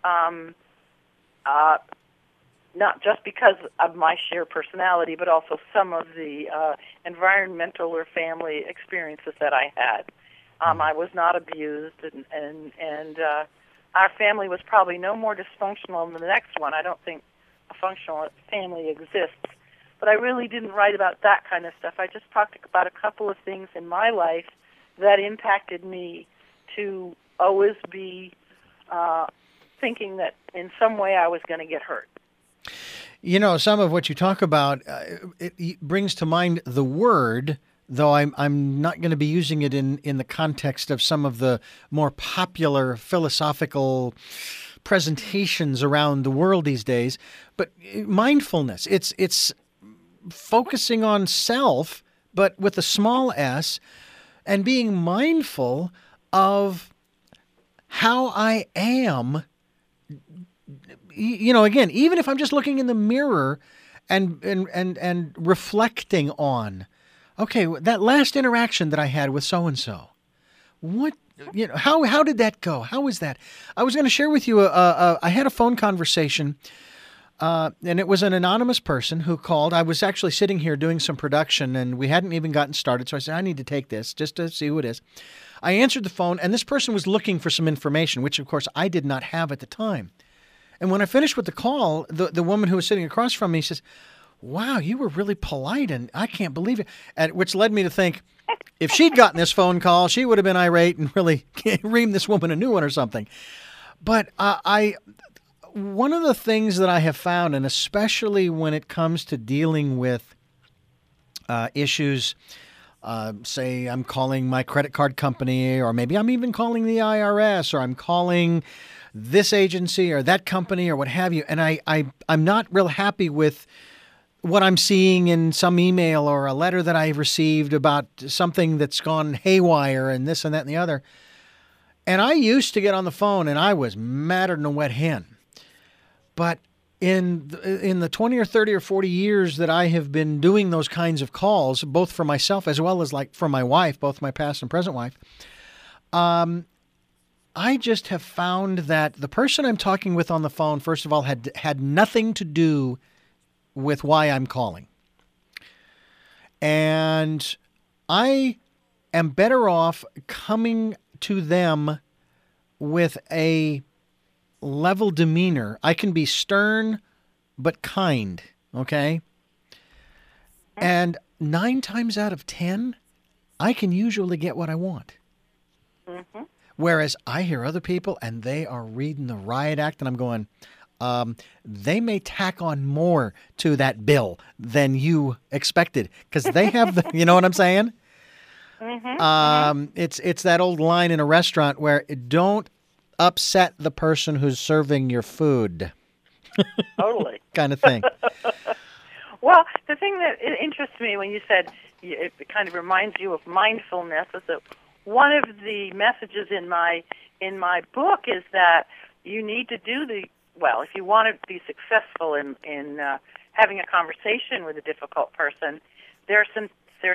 not just because of my sheer personality, but also some of the environmental or family experiences that I had. I was not abused, and our family was probably no more dysfunctional than the next one. I don't think a functional family exists. But I really didn't write about that kind of stuff. I just talked about a couple of things in my life that impacted me to always be thinking that in some way I was going to get hurt. You know, some of what you talk about, it brings to mind the word, though I'm not going to be using it in the context of some of the more popular philosophical presentations around the world these days. But mindfulness, it's focusing on self, but with a small s, and being mindful of how I am. You know, again, even if I'm just looking in the mirror and reflecting on, okay, that last interaction that I had with so-and-so, how did that go? How was that? I was going to share with you, I had a phone conversation, and it was an anonymous person who called. I was actually sitting here doing some production, and we hadn't even gotten started, so I said, I need to take this just to see who it is. I answered the phone, and this person was looking for some information, which, of course, I did not have at the time. And when I finished with the call, the woman who was sitting across from me says, wow, you were really polite, and I can't believe it. Which led me to think, if she'd gotten this phone call, she would have been irate and really reamed this woman a new one or something. But one of the things that I have found, and especially when it comes to dealing with issues, say I'm calling my credit card company, or maybe I'm even calling the IRS, or I'm calling this agency or that company or what have you, and I'm not real happy with what I'm seeing in some email or a letter that I've received about something that's gone haywire and this and that and the other. And I used to get on the phone and I was madder than a wet hen. But in the 20 or 30 or 40 years that I have been doing those kinds of calls, both for myself as well as like for my wife, both my past and present wife, I just have found that the person I'm talking with on the phone, first of all, had nothing to do with why I'm calling. And I am better off coming to them with a level demeanor. I can be stern but kind, okay? And 9 times out of 10, I can usually get what I want. Mm-hmm. Whereas I hear other people and they are reading the riot act and I'm going, they may tack on more to that bill than you expected because they have the, you know what I'm saying? Mm-hmm. It's that old line in a restaurant where don't upset the person who's serving your food. Totally. Kind of thing. Well, the thing that interests me when you said it kind of reminds you of mindfulness is that one of the messages in my book is that you need to do if you want to be successful in having a conversation with a difficult person, there's some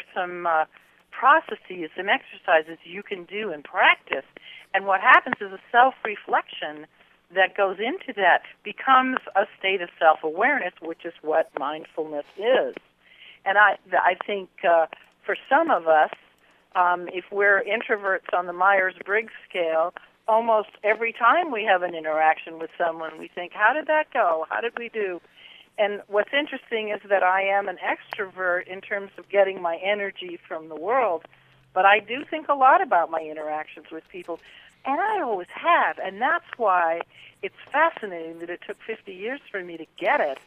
processes, some exercises you can do and practice. And what happens is a self-reflection that goes into that becomes a state of self-awareness, which is what mindfulness is. And I think for some of us, if we're introverts on the Myers-Briggs scale, almost every time we have an interaction with someone, we think, how did that go? How did we do? And what's interesting is that I am an extrovert in terms of getting my energy from the world, but I do think a lot about my interactions with people, and I always have, and that's why it's fascinating that it took 50 years for me to get it.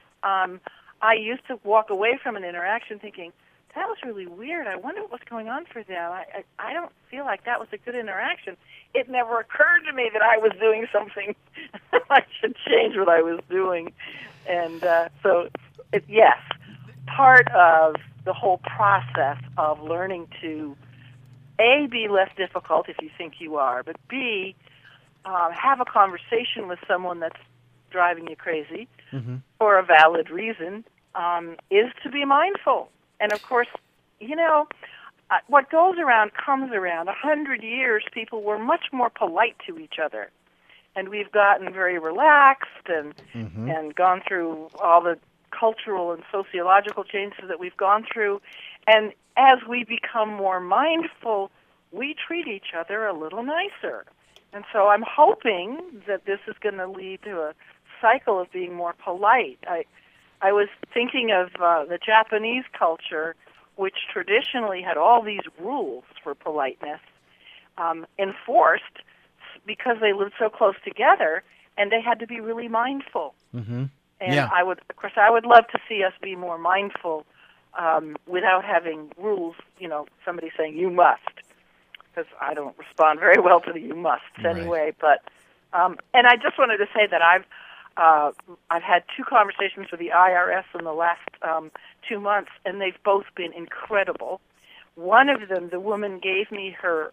I used to walk away from an interaction thinking, that was really weird. I wonder what's going on for them. I don't feel like that was a good interaction. It never occurred to me that I was doing something. I should change what I was doing. And yes, part of the whole process of learning to, A, be less difficult if you think you are, but B, have a conversation with someone that's driving you crazy for a valid reason, is to be mindful. And, of course, what goes around comes around. 100 years, people were much more polite to each other. And we've gotten very relaxed and gone through all the cultural and sociological changes that we've gone through. And as we become more mindful, we treat each other a little nicer. And so I'm hoping that this is going to lead to a cycle of being more polite. I was thinking of the Japanese culture, which traditionally had all these rules for politeness enforced because they lived so close together, and they had to be really mindful. Mm-hmm. And yeah. I would love to see us be more mindful without having rules. Somebody saying you must, because I don't respond very well to the you musts anyway. But and I just wanted to say that I've had 2 conversations with the IRS in the last 2 months, and they've both been incredible. One of them, the woman gave me her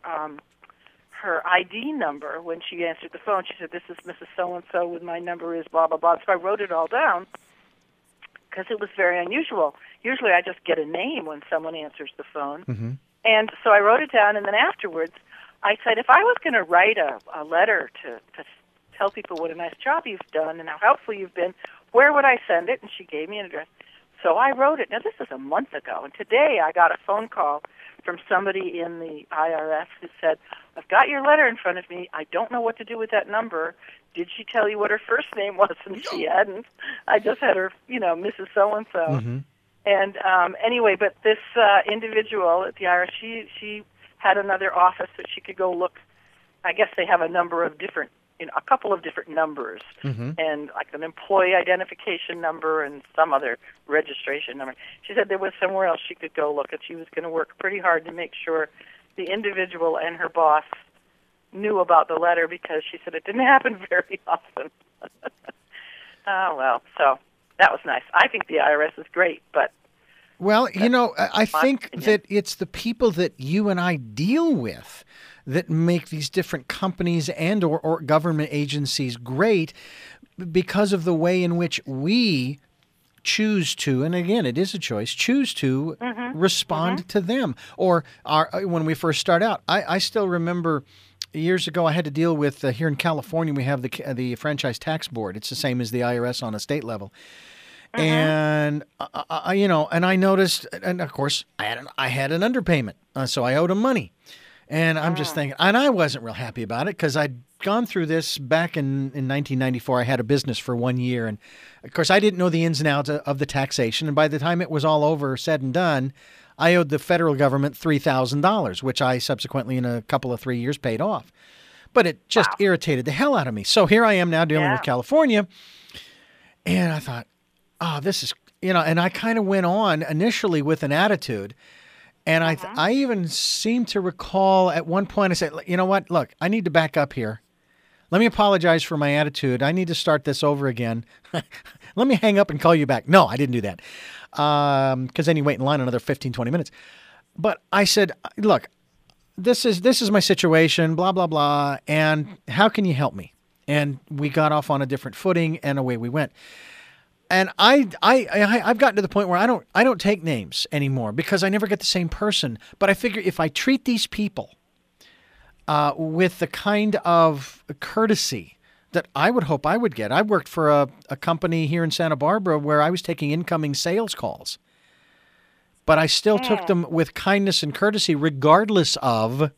ID number when she answered the phone. She said, "This is Mrs. So-and-so, with my number is blah, blah, blah." So I wrote it all down because it was very unusual. Usually I just get a name when someone answers the phone. Mm-hmm. And so I wrote it down, and then afterwards I said, if I was going to write a letter to tell people what a nice job you've done and how helpful you've been, where would I send it? And she gave me an address. So I wrote it. Now, this is a month ago, and today I got a phone call from somebody in the IRS who said, "I've got your letter in front of me. I don't know what to do with that number. Did she tell you what her first name was?" And she hadn't. I just had her, Mrs. So-and-so. Mm-hmm. And anyway, but this individual at the IRS, she had another office that she could go look. I guess they have a couple of different numbers, and like an employee identification number and some other registration number. She said there was somewhere else she could go look, and she was going to work pretty hard to make sure the individual and her boss knew about the letter, because she said it didn't happen very often. Oh, well, so that was nice. I think the IRS is great, but... Well, I think that it's the people that you and I deal with that make these different companies and or government agencies great, because of the way in which we choose to, and again, it is a choice, choose to respond to them. Or when we first start out, I still remember years ago I had to deal with, here in California, we have the Franchise Tax Board. It's the same as the IRS on a state level. And and I noticed, and of course, I had an underpayment, so I owed him money, and I'm just thinking, and I wasn't real happy about it because I'd gone through this back in 1994. I had a business for 1 year, and of course, I didn't know the ins and outs of the taxation, and by the time it was all over, said and done, I owed the federal government $3,000, which I subsequently, in a couple of 3 years, paid off. But it just irritated the hell out of me. So here I am now dealing with California, and I thought, oh, this is, and I kind of went on initially with an attitude. And I even seem to recall at one point I said, you know what, look, I need to back up here. Let me apologize for my attitude. I need to start this over again. Let me hang up and call you back. No, I didn't do that. Because then you wait in line another 15, 20 minutes. But I said, look, this is my situation, blah, blah, blah. And how can you help me? And we got off on a different footing and away we went. And I've gotten to the point where I don't take names anymore because I never get the same person. But I figure if I treat these people with the kind of courtesy that I would hope I would get. I worked for a company here in Santa Barbara where I was taking incoming sales calls. But I still took them with kindness and courtesy regardless of,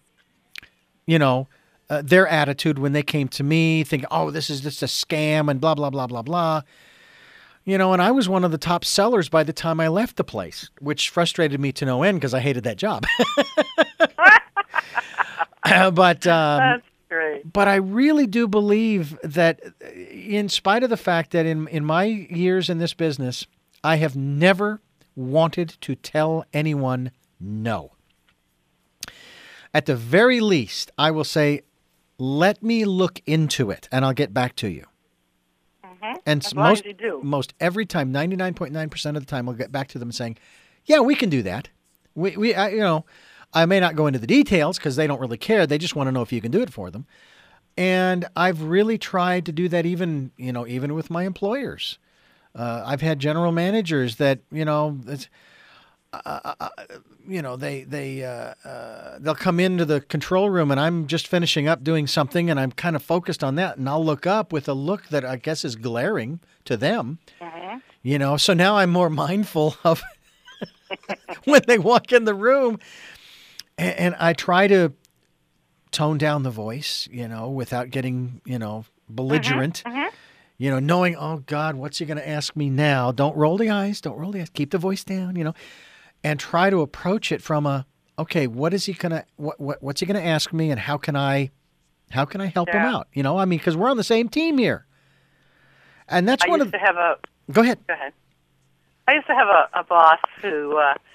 their attitude when they came to me thinking, oh, this is just a scam and blah, blah, blah, blah, blah. And I was one of the top sellers by the time I left the place, which frustrated me to no end because I hated that job. But that's great. But I really do believe that in spite of the fact that in my years in this business, I have never wanted to tell anyone no. At the very least, I will say, let me look into it and I'll get back to you. And most every time, 99.9% of the time, I'll get back to them saying, yeah, we can do that. I may not go into the details because they don't really care. They just want to know if you can do it for them. And I've really tried to do that even with my employers. I've had general managers that, they'll come into the control room and I'm just finishing up doing something and I'm kind of focused on that. And I'll look up with a look that I guess is glaring to them, so now I'm more mindful of when they walk in the room and I try to tone down the voice, without getting, belligerent, knowing, oh God, what's he going to ask me now? Don't roll the eyes. Keep the voice down, and try to approach it from okay, what's he going to ask me and how can I help him out? Because we're on the same team here. And that's Go ahead. Go ahead. I used to have a boss who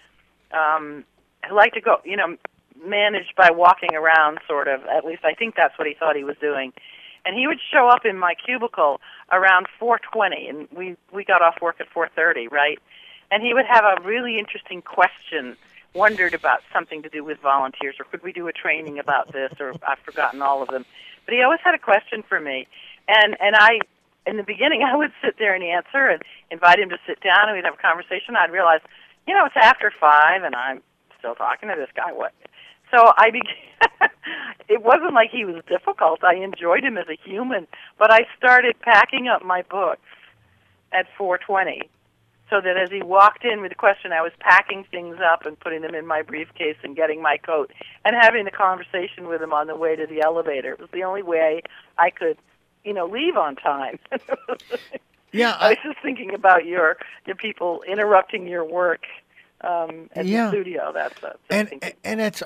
liked to go, managed by walking around, sort of. At least I think that's what he thought he was doing. And he would show up in my cubicle around 4:20, and we got off work at 4:30, right? And he would have a really interesting question, wondered about something to do with volunteers, or could we do a training about this, or I've forgotten all of them. But he always had a question for me. And I, in the beginning, I would sit there and answer and invite him to sit down, and we'd have a conversation. I'd realize, it's after 5, and I'm still talking to this guy. What? So I began. It wasn't like he was difficult. I enjoyed him as a human, but I started packing up my books at 4:20, so that as he walked in with a question, I was packing things up and putting them in my briefcase and getting my coat and having the conversation with him on the way to the elevator. It was the only way I could, leave on time. Yeah, I was just thinking about your people interrupting your work. At the studio, and it's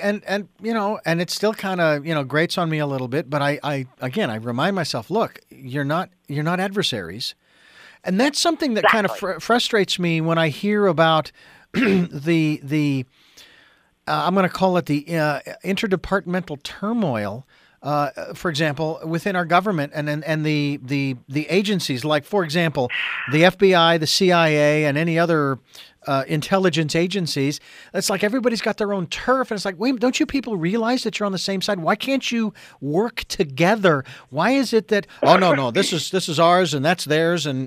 and it still kind of grates on me a little bit. But I remind myself, look, you're not adversaries, and that's something that kind of frustrates me when I hear about the I'm going to call it the interdepartmental turmoil. For example, within our government and the agencies, like for example, the FBI, the CIA, and any other intelligence agencies. It's like everybody's got their own turf, and it's like, wait, don't you people realize that you're on the same side? Why can't you work together? Why is it that no, this is ours and that's theirs, and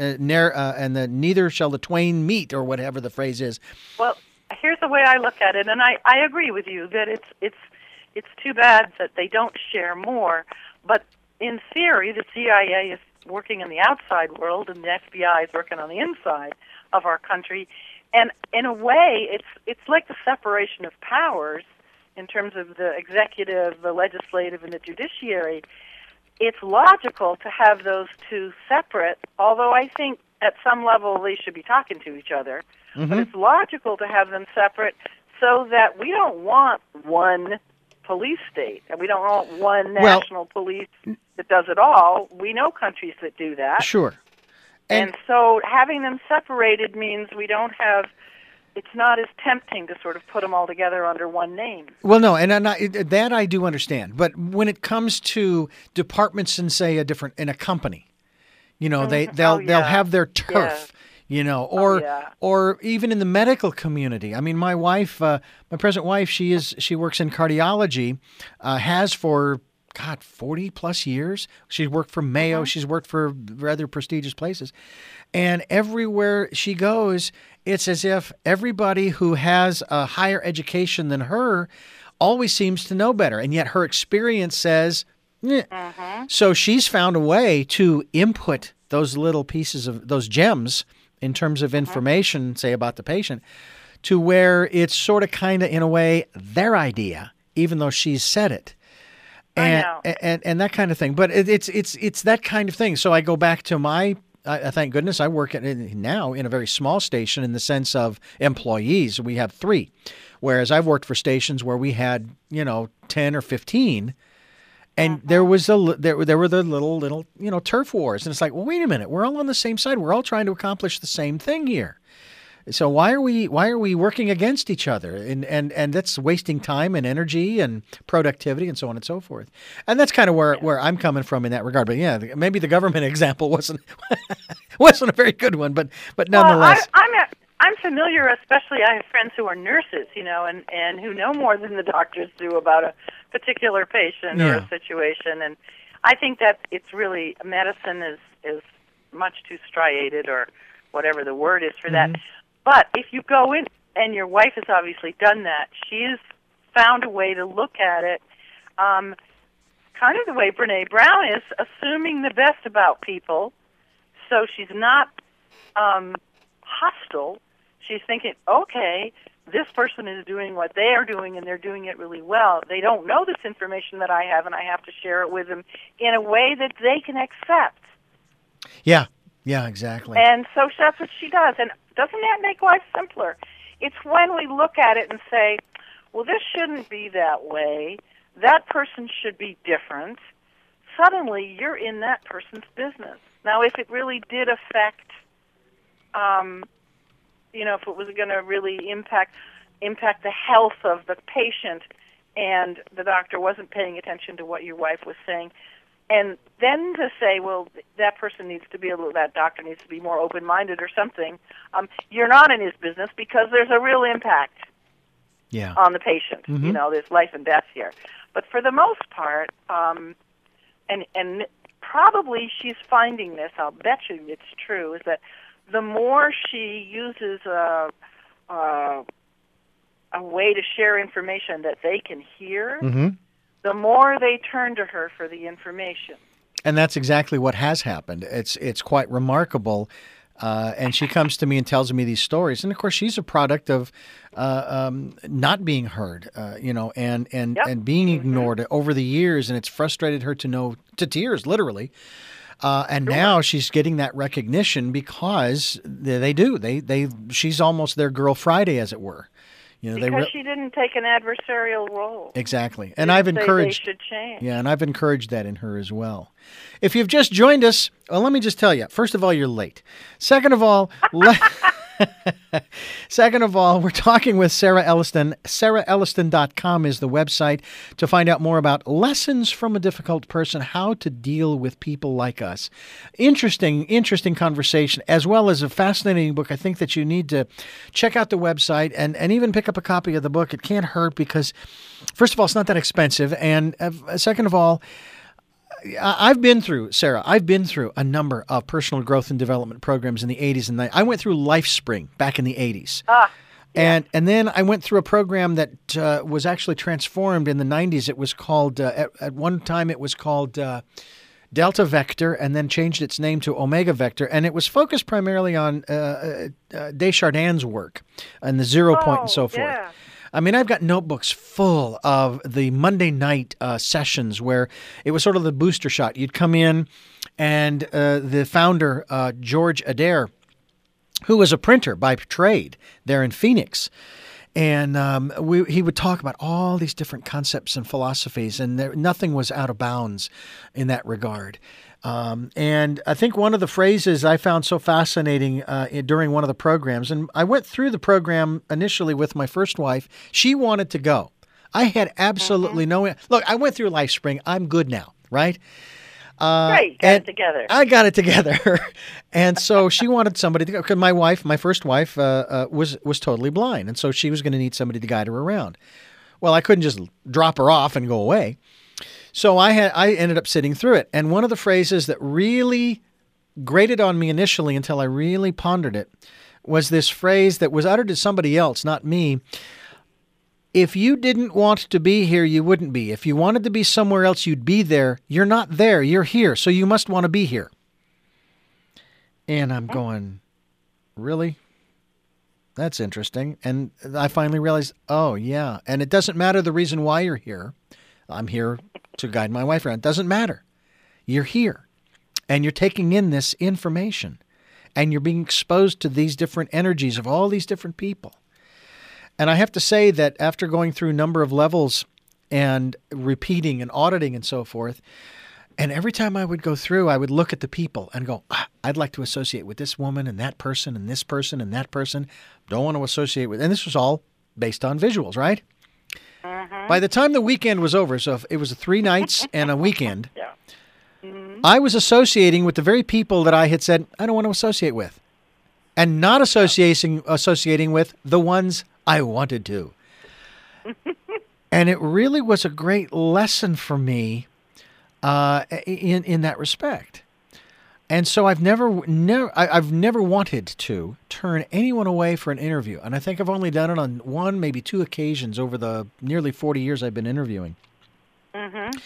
neither shall the twain meet, or whatever the phrase is. Well, here's the way I look at it, and I agree with you that it's too bad that they don't share more. But in theory, the CIA working in the outside world, and the FBI is working on the inside of our country. And in a way, it's like the separation of powers in terms of the executive, the legislative, and the judiciary. It's logical to have those two separate, although I think at some level they should be talking to each other. Mm-hmm. But it's logical to have them separate so that we don't want one police state, and we don't want one national police that does it all. We know countries that do that. Sure. And so having them separated means we don't have, it's not as tempting to sort of put them all together under one name. Well, no, and that I do understand. But when it comes to departments in, say, in a company, they'll have their turf. Or even in the medical community. I mean, my wife, my present wife, she works in cardiology, has for 40 plus years. She's worked for Mayo. She's worked for rather prestigious places. And everywhere she goes, it's as if everybody who has a higher education than her always seems to know better. And yet her experience says, So she's found a way to input those little pieces of those gems in terms of information, say, about the patient, to where it's sort of kind of, in a way, their idea, even though she's said it. And that kind of thing. But it's that kind of thing. So I go back to thank goodness I work now in a very small station in the sense of employees. We have 3, whereas I've worked for stations where we had 10 or 15, and there were the little turf wars. And it's like, well, wait a minute, we're all on the same side. We're all trying to accomplish the same thing here. So why are we working against each other? And that's wasting time and energy and productivity and so on and so forth. And that's kind of where I'm coming from in that regard. But yeah, maybe the government example wasn't a very good one, but nonetheless. Well, I'm familiar, especially I have friends who are nurses, and who know more than the doctors do about a particular patient or a situation. And I think that it's really, medicine is much too striated, or whatever the word is for that. But if you go in, and your wife has obviously done that, she's found a way to look at it, kind of the way Brene Brown is, assuming the best about people. So she's not hostile. She's thinking, okay, this person is doing what they are doing, and they're doing it really well. They don't know this information that I have, and I have to share it with them in a way that they can accept. Yeah, exactly. And so that's what she does. And doesn't that make life simpler? It's when we look at it and say, well, this shouldn't be that way. That person should be different. Suddenly, you're in that person's business. Now, if it really did affect, if it was going to really impact the health of the patient, and the doctor wasn't paying attention to what your wife was saying, and then to say, well, that doctor needs to be more open-minded or something, you're not in his business, because there's a real impact on the patient. There's life and death here. But for the most part, and probably she's finding this, I'll bet you it's true, is that the more she uses a way to share information that they can hear, the more they turn to her for the information. And that's exactly what has happened. It's quite remarkable. And she comes to me and tells me these stories. And, of course, she's a product of not being heard, and being ignored over the years. And it's frustrated her to tears, literally. And now she's getting that recognition because they do. She's almost their Girl Friday, as it were. Because she didn't take an adversarial role. Exactly. And I've encouraged they should change. Yeah, and I've encouraged that in her as well. If you've just joined us, well, let me just tell you, first of all, you're late. Second of all, we're talking with Sarah Elliston. SarahElliston.com is the website to find out more about lessons from a difficult person, how to deal with people like us. Interesting conversation, as well as a fascinating book. I think that you need to check out the website and even pick up a copy of the book. It can't hurt because, first of all, it's not that expensive. And second of all, I've been through a number of personal growth and development programs in the 80s and 90s. I went through LifeSpring back in the 80s. And then I went through a program that was actually transformed in the 90s. It was called, at one time it was called Delta Vector, and then changed its name to Omega Vector, and it was focused primarily on Desjardins' work and the 0 point and so forth. Yeah. I mean, I've got notebooks full of the Monday night sessions where it was sort of the booster shot. You'd come in, and the founder, George Adair, who was a printer by trade there in Phoenix, and he would talk about all these different concepts and philosophies, and nothing was out of bounds in that regard. And I think one of the phrases I found so fascinating during one of the programs, and I went through the program initially with my first wife. She wanted to go. I had absolutely no... Look, I went through LifeSpring. I'm good now, right? Great, got it together. I got it together. And so she wanted somebody to go, because my first wife, was totally blind. And so she was going to need somebody to guide her around. Well, I couldn't just drop her off and go away. So I ended up sitting through it. And one of the phrases that really grated on me initially until I really pondered it was this phrase that was uttered to somebody else, not me. If you didn't want to be here, you wouldn't be. If you wanted to be somewhere else, you'd be there. You're not there. You're here. So you must want to be here. And I'm going, really? That's interesting. And I finally realized, oh, yeah. And it doesn't matter the reason why you're here. I'm here to guide my wife around. It doesn't matter. You're here. And you're taking in this information. And you're being exposed to these different energies of all these different people. And I have to say that after going through a number of levels and repeating and auditing and so forth, and every time I would go through, I would look at the people and go, I'd like to associate with this woman and that person and this person and that person. Don't want to associate with... And this was all based on visuals, right? Mm-hmm. By the time the weekend was over, so if it was 3 nights and a weekend, yeah. Mm-hmm. I was associating with the very people that I had said, I don't want to associate with. And not associating with the ones I wanted to. And it really was a great lesson for me in that respect. And so I've never wanted to turn anyone away for an interview. And I think I've only done it on 1, maybe 2 occasions over the nearly 40 years I've been interviewing. Mm-hmm.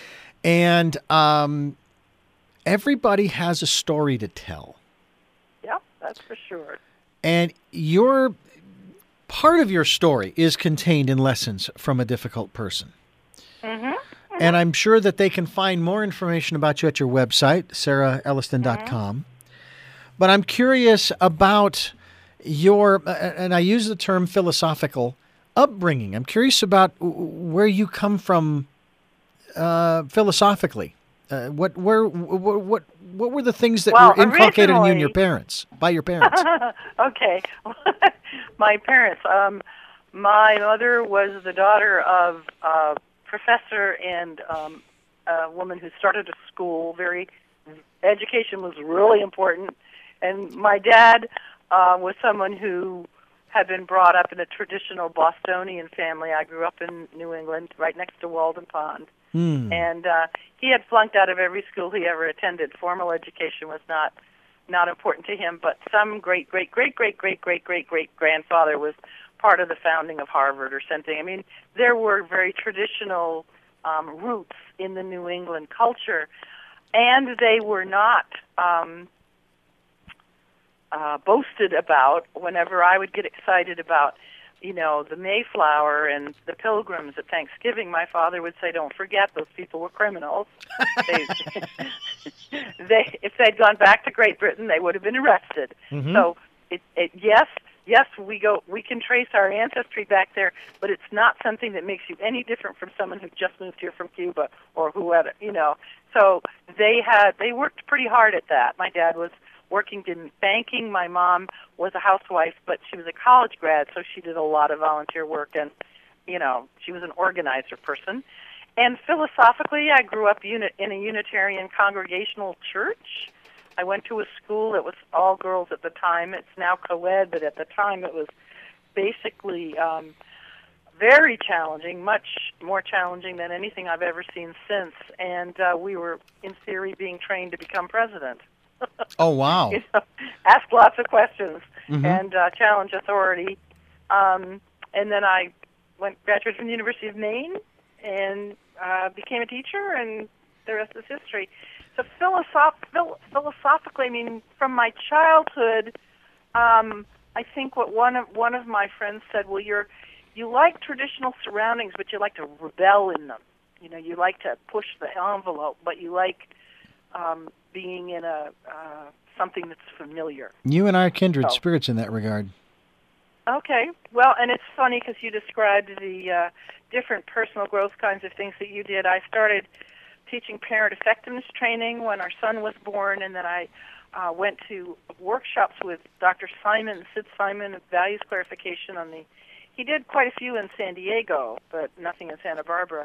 And everybody has a story to tell. Yeah, that's for sure. And part of your story is contained in Lessons from a Difficult Person. Mm-hmm. Mm-hmm. And I'm sure that they can find more information about you at your website, sarahelliston.com. Mm-hmm. But I'm curious about your, and I use the term philosophical, upbringing. I'm curious about where you come from philosophically. What were the things that were inculcated in you and your parents, by your parents? Okay. My parents. My mother was the daughter of a professor and a woman who started a school. Education was really important. And my dad was someone who had been brought up in a traditional Bostonian family. I grew up in New England, right next to Walden Pond. And he had flunked out of every school he ever attended. Formal education was not important to him, but some great-great-great-great-great-great-great-grandfather was part of the founding of Harvard or something. I mean, there were very traditional roots in the New England culture, and they were not boasted about. Whenever I would get excited about, the Mayflower and the Pilgrims at Thanksgiving, my father would say, "Don't forget, those people were criminals. If they'd gone back to Great Britain, they would have been arrested." Mm-hmm. So, yes, we can trace our ancestry back there, but it's not something that makes you any different from someone who just moved here from Cuba or whoever. So they worked pretty hard at that. My dad was working in banking. My mom was a housewife, but she was a college grad, so she did a lot of volunteer work, and, she was an organizer person. And philosophically, I grew up in a Unitarian Congregational church. I went to a school that was all girls at the time. It's now co-ed, but at the time it was basically very challenging, much more challenging than anything I've ever seen since. And we were, in theory, being trained to become president. Oh, wow. Ask lots of questions and challenge authority. And then I graduated from the University of Maine and became a teacher, and the rest is history. So philosophically, I mean, from my childhood, I think what one of my friends said, well, you like traditional surroundings, but you like to rebel in them. You know, you like to push the envelope, but you like being in something that's familiar. You and I are kindred spirits in that regard. Okay. Well, and it's funny because you described the different personal growth kinds of things that you did. I started teaching parent effectiveness training when our son was born, and then I went to workshops with Dr. Simon, Sid Simon, of values clarification he did quite a few in San Diego, but nothing in Santa Barbara.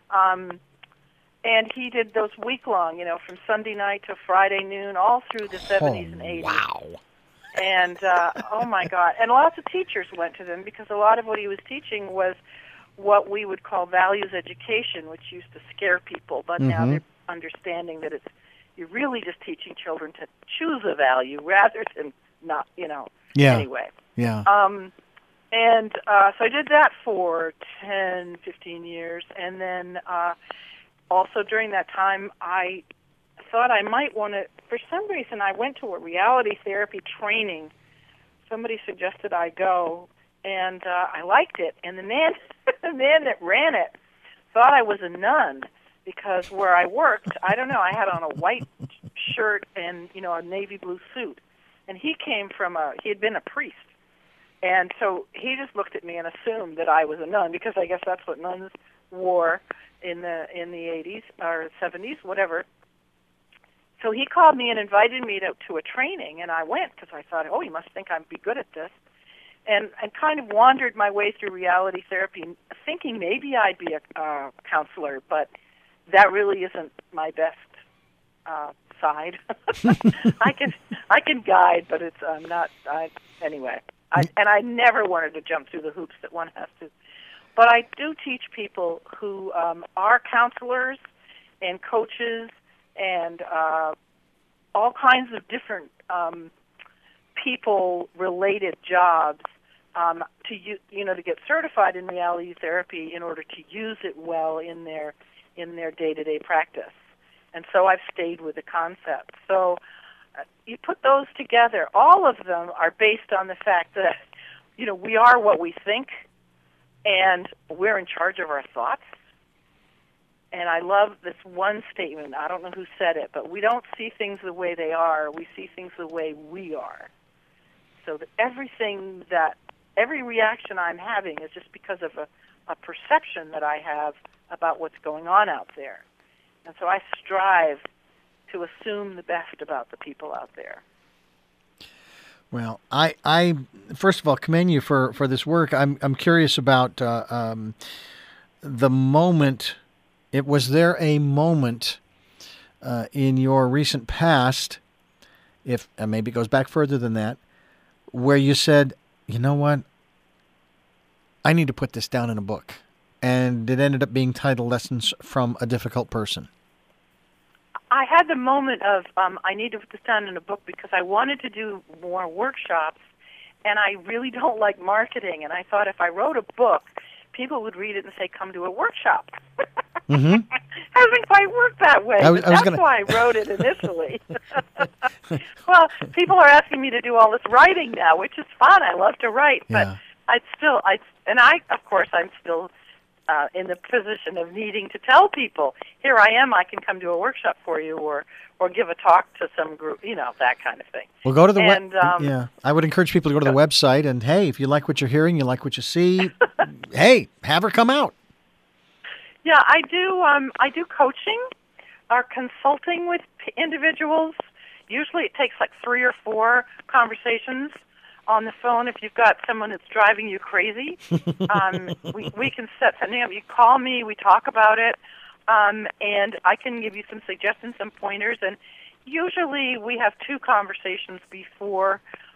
And he did those week-long, you know, from Sunday night to Friday noon, all through the 70s and 80s. Wow. And, oh, my God. And lots of teachers went to them because a lot of what he was teaching was what we would call values education, which used to scare people. But now they're understanding that you're really just teaching children to choose a value rather than not, you know. Yeah. Anyway. Yeah. And so I did that for 10, 15 years. And then also during that time, I thought I might want to, for some reason, I went to a reality therapy training. Somebody suggested I go, and I liked it. And the man that ran it thought I was a nun because where I worked, I don't know, I had on a white shirt and, you know, a navy blue suit. And he had been a priest. And so he just looked at me and assumed that I was a nun because I guess that's what nuns wore in the 80s or 70s, whatever. So he called me and invited me to a training, and I went because I thought, oh, he must think I'd be good at this. And kind of wandered my way through reality therapy, thinking maybe I'd be a counselor, but that really isn't my best side. I can guide, but it's not. Anyway. I never wanted to jump through the hoops that one has to. But I do teach people who are counselors and coaches and all kinds of different people-related jobs to get certified in reality therapy in order to use it well in their day-to-day practice. And so I've stayed with the concept. So you put those together, all of them are based on the fact that, you know, we are what we think, and we're in charge of our thoughts. And I love this one statement. I don't know who said it, but we don't see things the way they are. We see things the way we are. So that every reaction I'm having is just because of a perception that I have about what's going on out there. And so I strive to assume the best about the people out there. Well, I first of all commend you for this work. I'm curious about the moment. Was there a moment in your recent past, if maybe it goes back further than that, where you said, you know what, I need to put this down in a book, and it ended up being titled Lessons from a Difficult Person? I had the moment of I need to put this down in a book because I wanted to do more workshops, and I really don't like marketing. And I thought if I wrote a book, people would read it and say, come to a workshop. Hasn't quite worked that way. That's why I wrote it initially. Well, people are asking me to do all this writing now, which is fun. I love to write, but I'm still in the position of needing to tell people, here I am, I can come to a workshop for you, or give a talk to some group, you know, that kind of thing. Well, go to the I would encourage people to go to the website, and hey, if you like what you're hearing, you like what you see, hey, have her come out. Yeah, I do coaching or consulting with individuals. Usually it takes like 3 or 4 conversations on the phone. If you've got someone that's driving you crazy, we can set something up. You call me, we talk about it, and I can give you some suggestions, some pointers. And usually we have 2 conversations before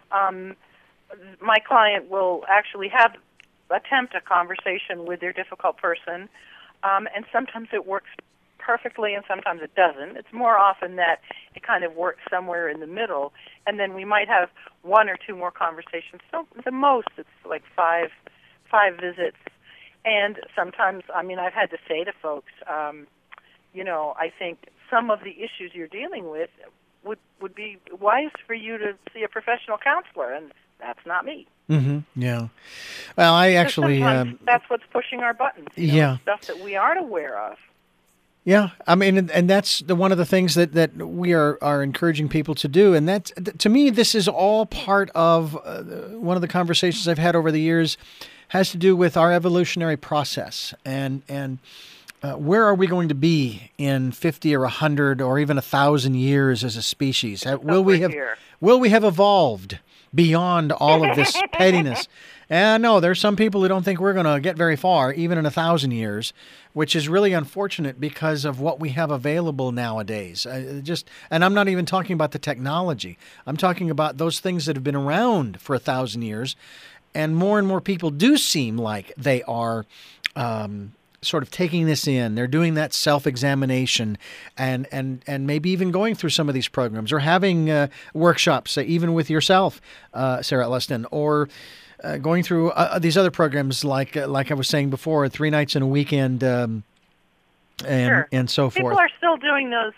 my client will actually attempt a conversation with their difficult person. And sometimes it works perfectly and sometimes it doesn't. It's more often that it kind of works somewhere in the middle, and then we might have 1 or 2 more conversations. So the most, it's like 5 visits. And sometimes, I mean, I've had to say to folks, you know, I think some of the issues you're dealing with, would be wise for you to see a professional counselor, and that's not me. Mm-hmm. Yeah. Well, I actually sometimes that's what's pushing our buttons. Stuff that we aren't aware of. Yeah, I mean, and that's one of the things that we are encouraging people to do, and that, to me, this is all part of one of the conversations I've had over the years, has to do with our evolutionary process, and where are we going to be in 50 or 100 or even 1,000 years as a species? Will we have evolved beyond all of this pettiness? And no, there's some people who don't think we're going to get very far, even in 1,000 years, which is really unfortunate because of what we have available nowadays. And I'm not even talking about the technology. I'm talking about those things that have been around for 1,000 years, and more people do seem like they are sort of taking this in. They're doing that self-examination and maybe even going through some of these programs or having workshops, even with yourself, Sarah Elliston, or going through these other programs like I was saying before, 3 nights in a weekend, and so forth. People are still doing those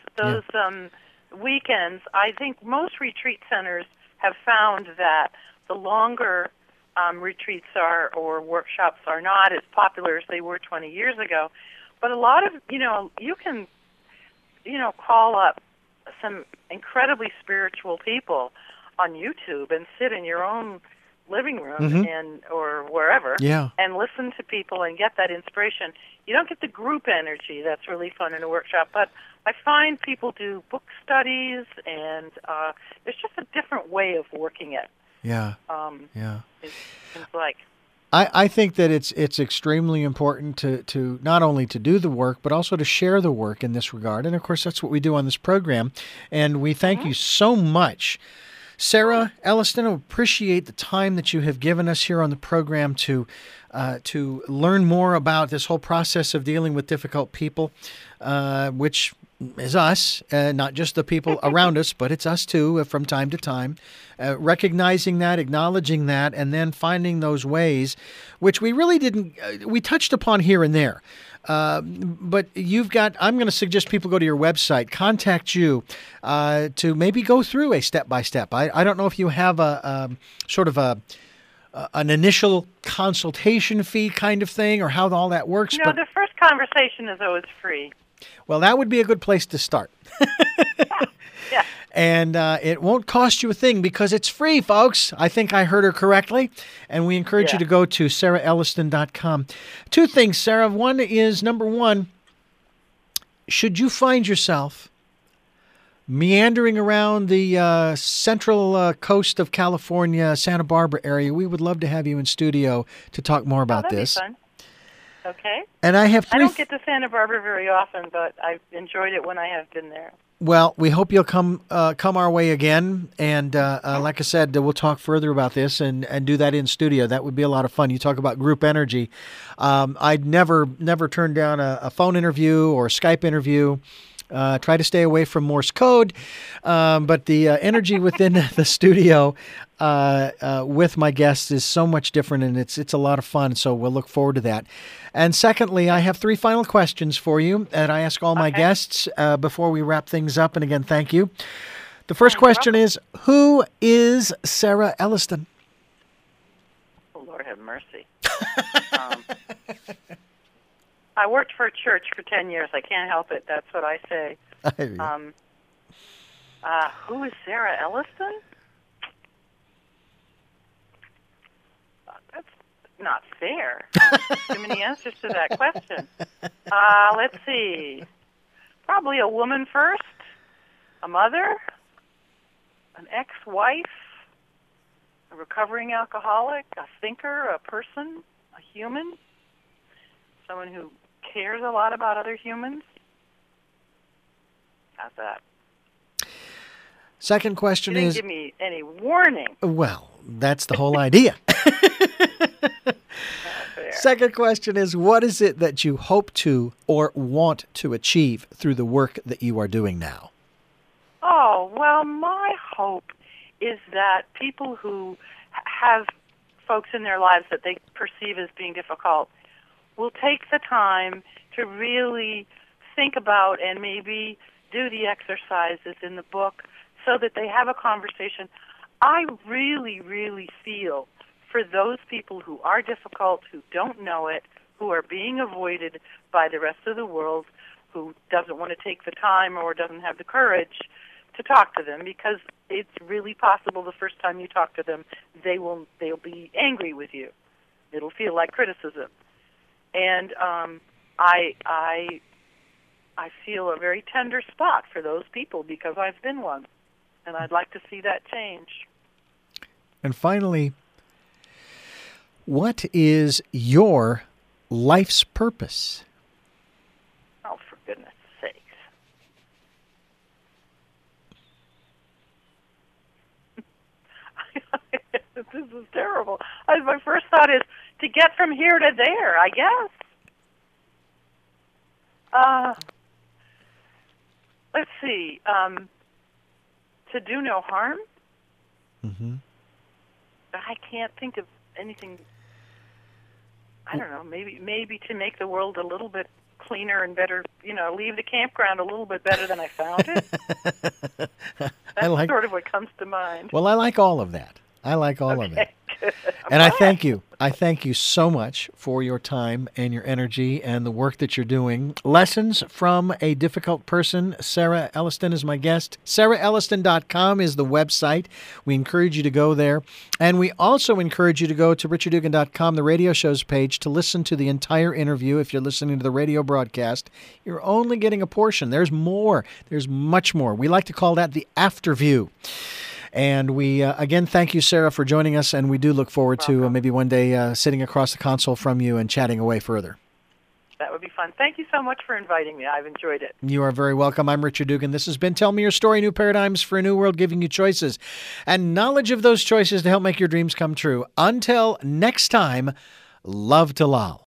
weekends. I think most retreat centers have found that the longer retreats are or workshops are not as popular as they were 20 years ago. But a lot of, you can, call up some incredibly spiritual people on YouTube and sit in your own living room or wherever and listen to people and get that inspiration. You don't get the group energy that's really fun in a workshop, but I find people do book studies, and there's just a different way of working it. Yeah. It seems like. I think that it's extremely important to not only to do the work, but also to share the work in this regard. And of course, that's what we do on this program. And we thank you so much, Sarah Elliston. I appreciate the time that you have given us here on the program to learn more about this whole process of dealing with difficult people, which is us, not just the people around us, but it's us too from time to time. Recognizing that, acknowledging that, and then finding those ways, which we really didn't, we touched upon here and there. But I'm going to suggest people go to your website, contact you to maybe go through a step-by-step. I don't know if you have a sort of an initial consultation fee kind of thing, or how all that works. No, the first conversation is always free. Well, that would be a good place to start. Yeah. And it won't cost you a thing because it's free, folks. I think I heard her correctly. And we encourage you to go to sarahelliston.com. 2 things, Sarah. One is, number one, should you find yourself meandering around the central coast of California, Santa Barbara area, we would love to have you in studio to talk more about this. That'd be fun. Okay. And I have 3. I don't get to Santa Barbara very often, but I've enjoyed it when I have been there. Well, we hope you'll come our way again, and like I said, we'll talk further about this and do that in studio. That would be a lot of fun. You talk about group energy. I'd never turn down a phone interview or a Skype interview. Try to stay away from Morse code, but the energy within the studio with my guests is so much different, and it's a lot of fun. So we'll look forward to that. And secondly, I have 3 final questions for you that I ask all my guests before we wrap things up. And again, thank you. The first question is, who is Sarah Elliston? Oh, Lord have mercy. I worked for a church for 10 years. I can't help it. That's what I say. Who is Sarah Elliston? That's not fair. Too many answers to that question. Let's see. Probably a woman first, a mother, an ex-wife, a recovering alcoholic, a thinker, a person, a human, someone who cares a lot about other humans. How's that? Second question you didn't give me any warning. Well, that's the whole idea. Second question is, what is it that you hope to or want to achieve through the work that you are doing now? Oh, well, my hope is that people who have folks in their lives that they perceive as being difficult will take the time to really think about and maybe do the exercises in the book so that they have a conversation. I really, really feel for those people who are difficult, who don't know it, who are being avoided by the rest of the world, who doesn't want to take the time or doesn't have the courage to talk to them, because it's really possible the first time you talk to them, they'll be angry with you. It'll feel like criticism. And I feel a very tender spot for those people because I've been one, and I'd like to see that change. And finally, what is your life's purpose? Oh, for goodness sakes. This is terrible. My first thought is to get from here to there, I guess. Let's see. To do no harm? Mm-hmm. I can't think of anything. I don't know. Maybe to make the world a little bit cleaner and better. Leave the campground a little bit better than I found it. That's sort of what comes to mind. Well, I like all of that. I like all of it. Good. And I thank you. I thank you so much for your time and your energy and the work that you're doing. Lessons from a Difficult Person. Sarah Elliston is my guest. SarahElliston.com is the website. We encourage you to go there. And we also encourage you to go to RichardDugan.com, the radio show's page, to listen to the entire interview. If you're listening to the radio broadcast, you're only getting a portion. There's more. There's much more. We like to call that the after view. And we, again, thank you, Sarah, for joining us, and we do look forward to maybe one day sitting across the console from you and chatting away further. That would be fun. Thank you so much for inviting me. I've enjoyed it. You are very welcome. I'm Richard Dugan. This has been Tell Me Your Story, New Paradigms for a New World, giving you choices and knowledge of those choices to help make your dreams come true. Until next time, love to Lal.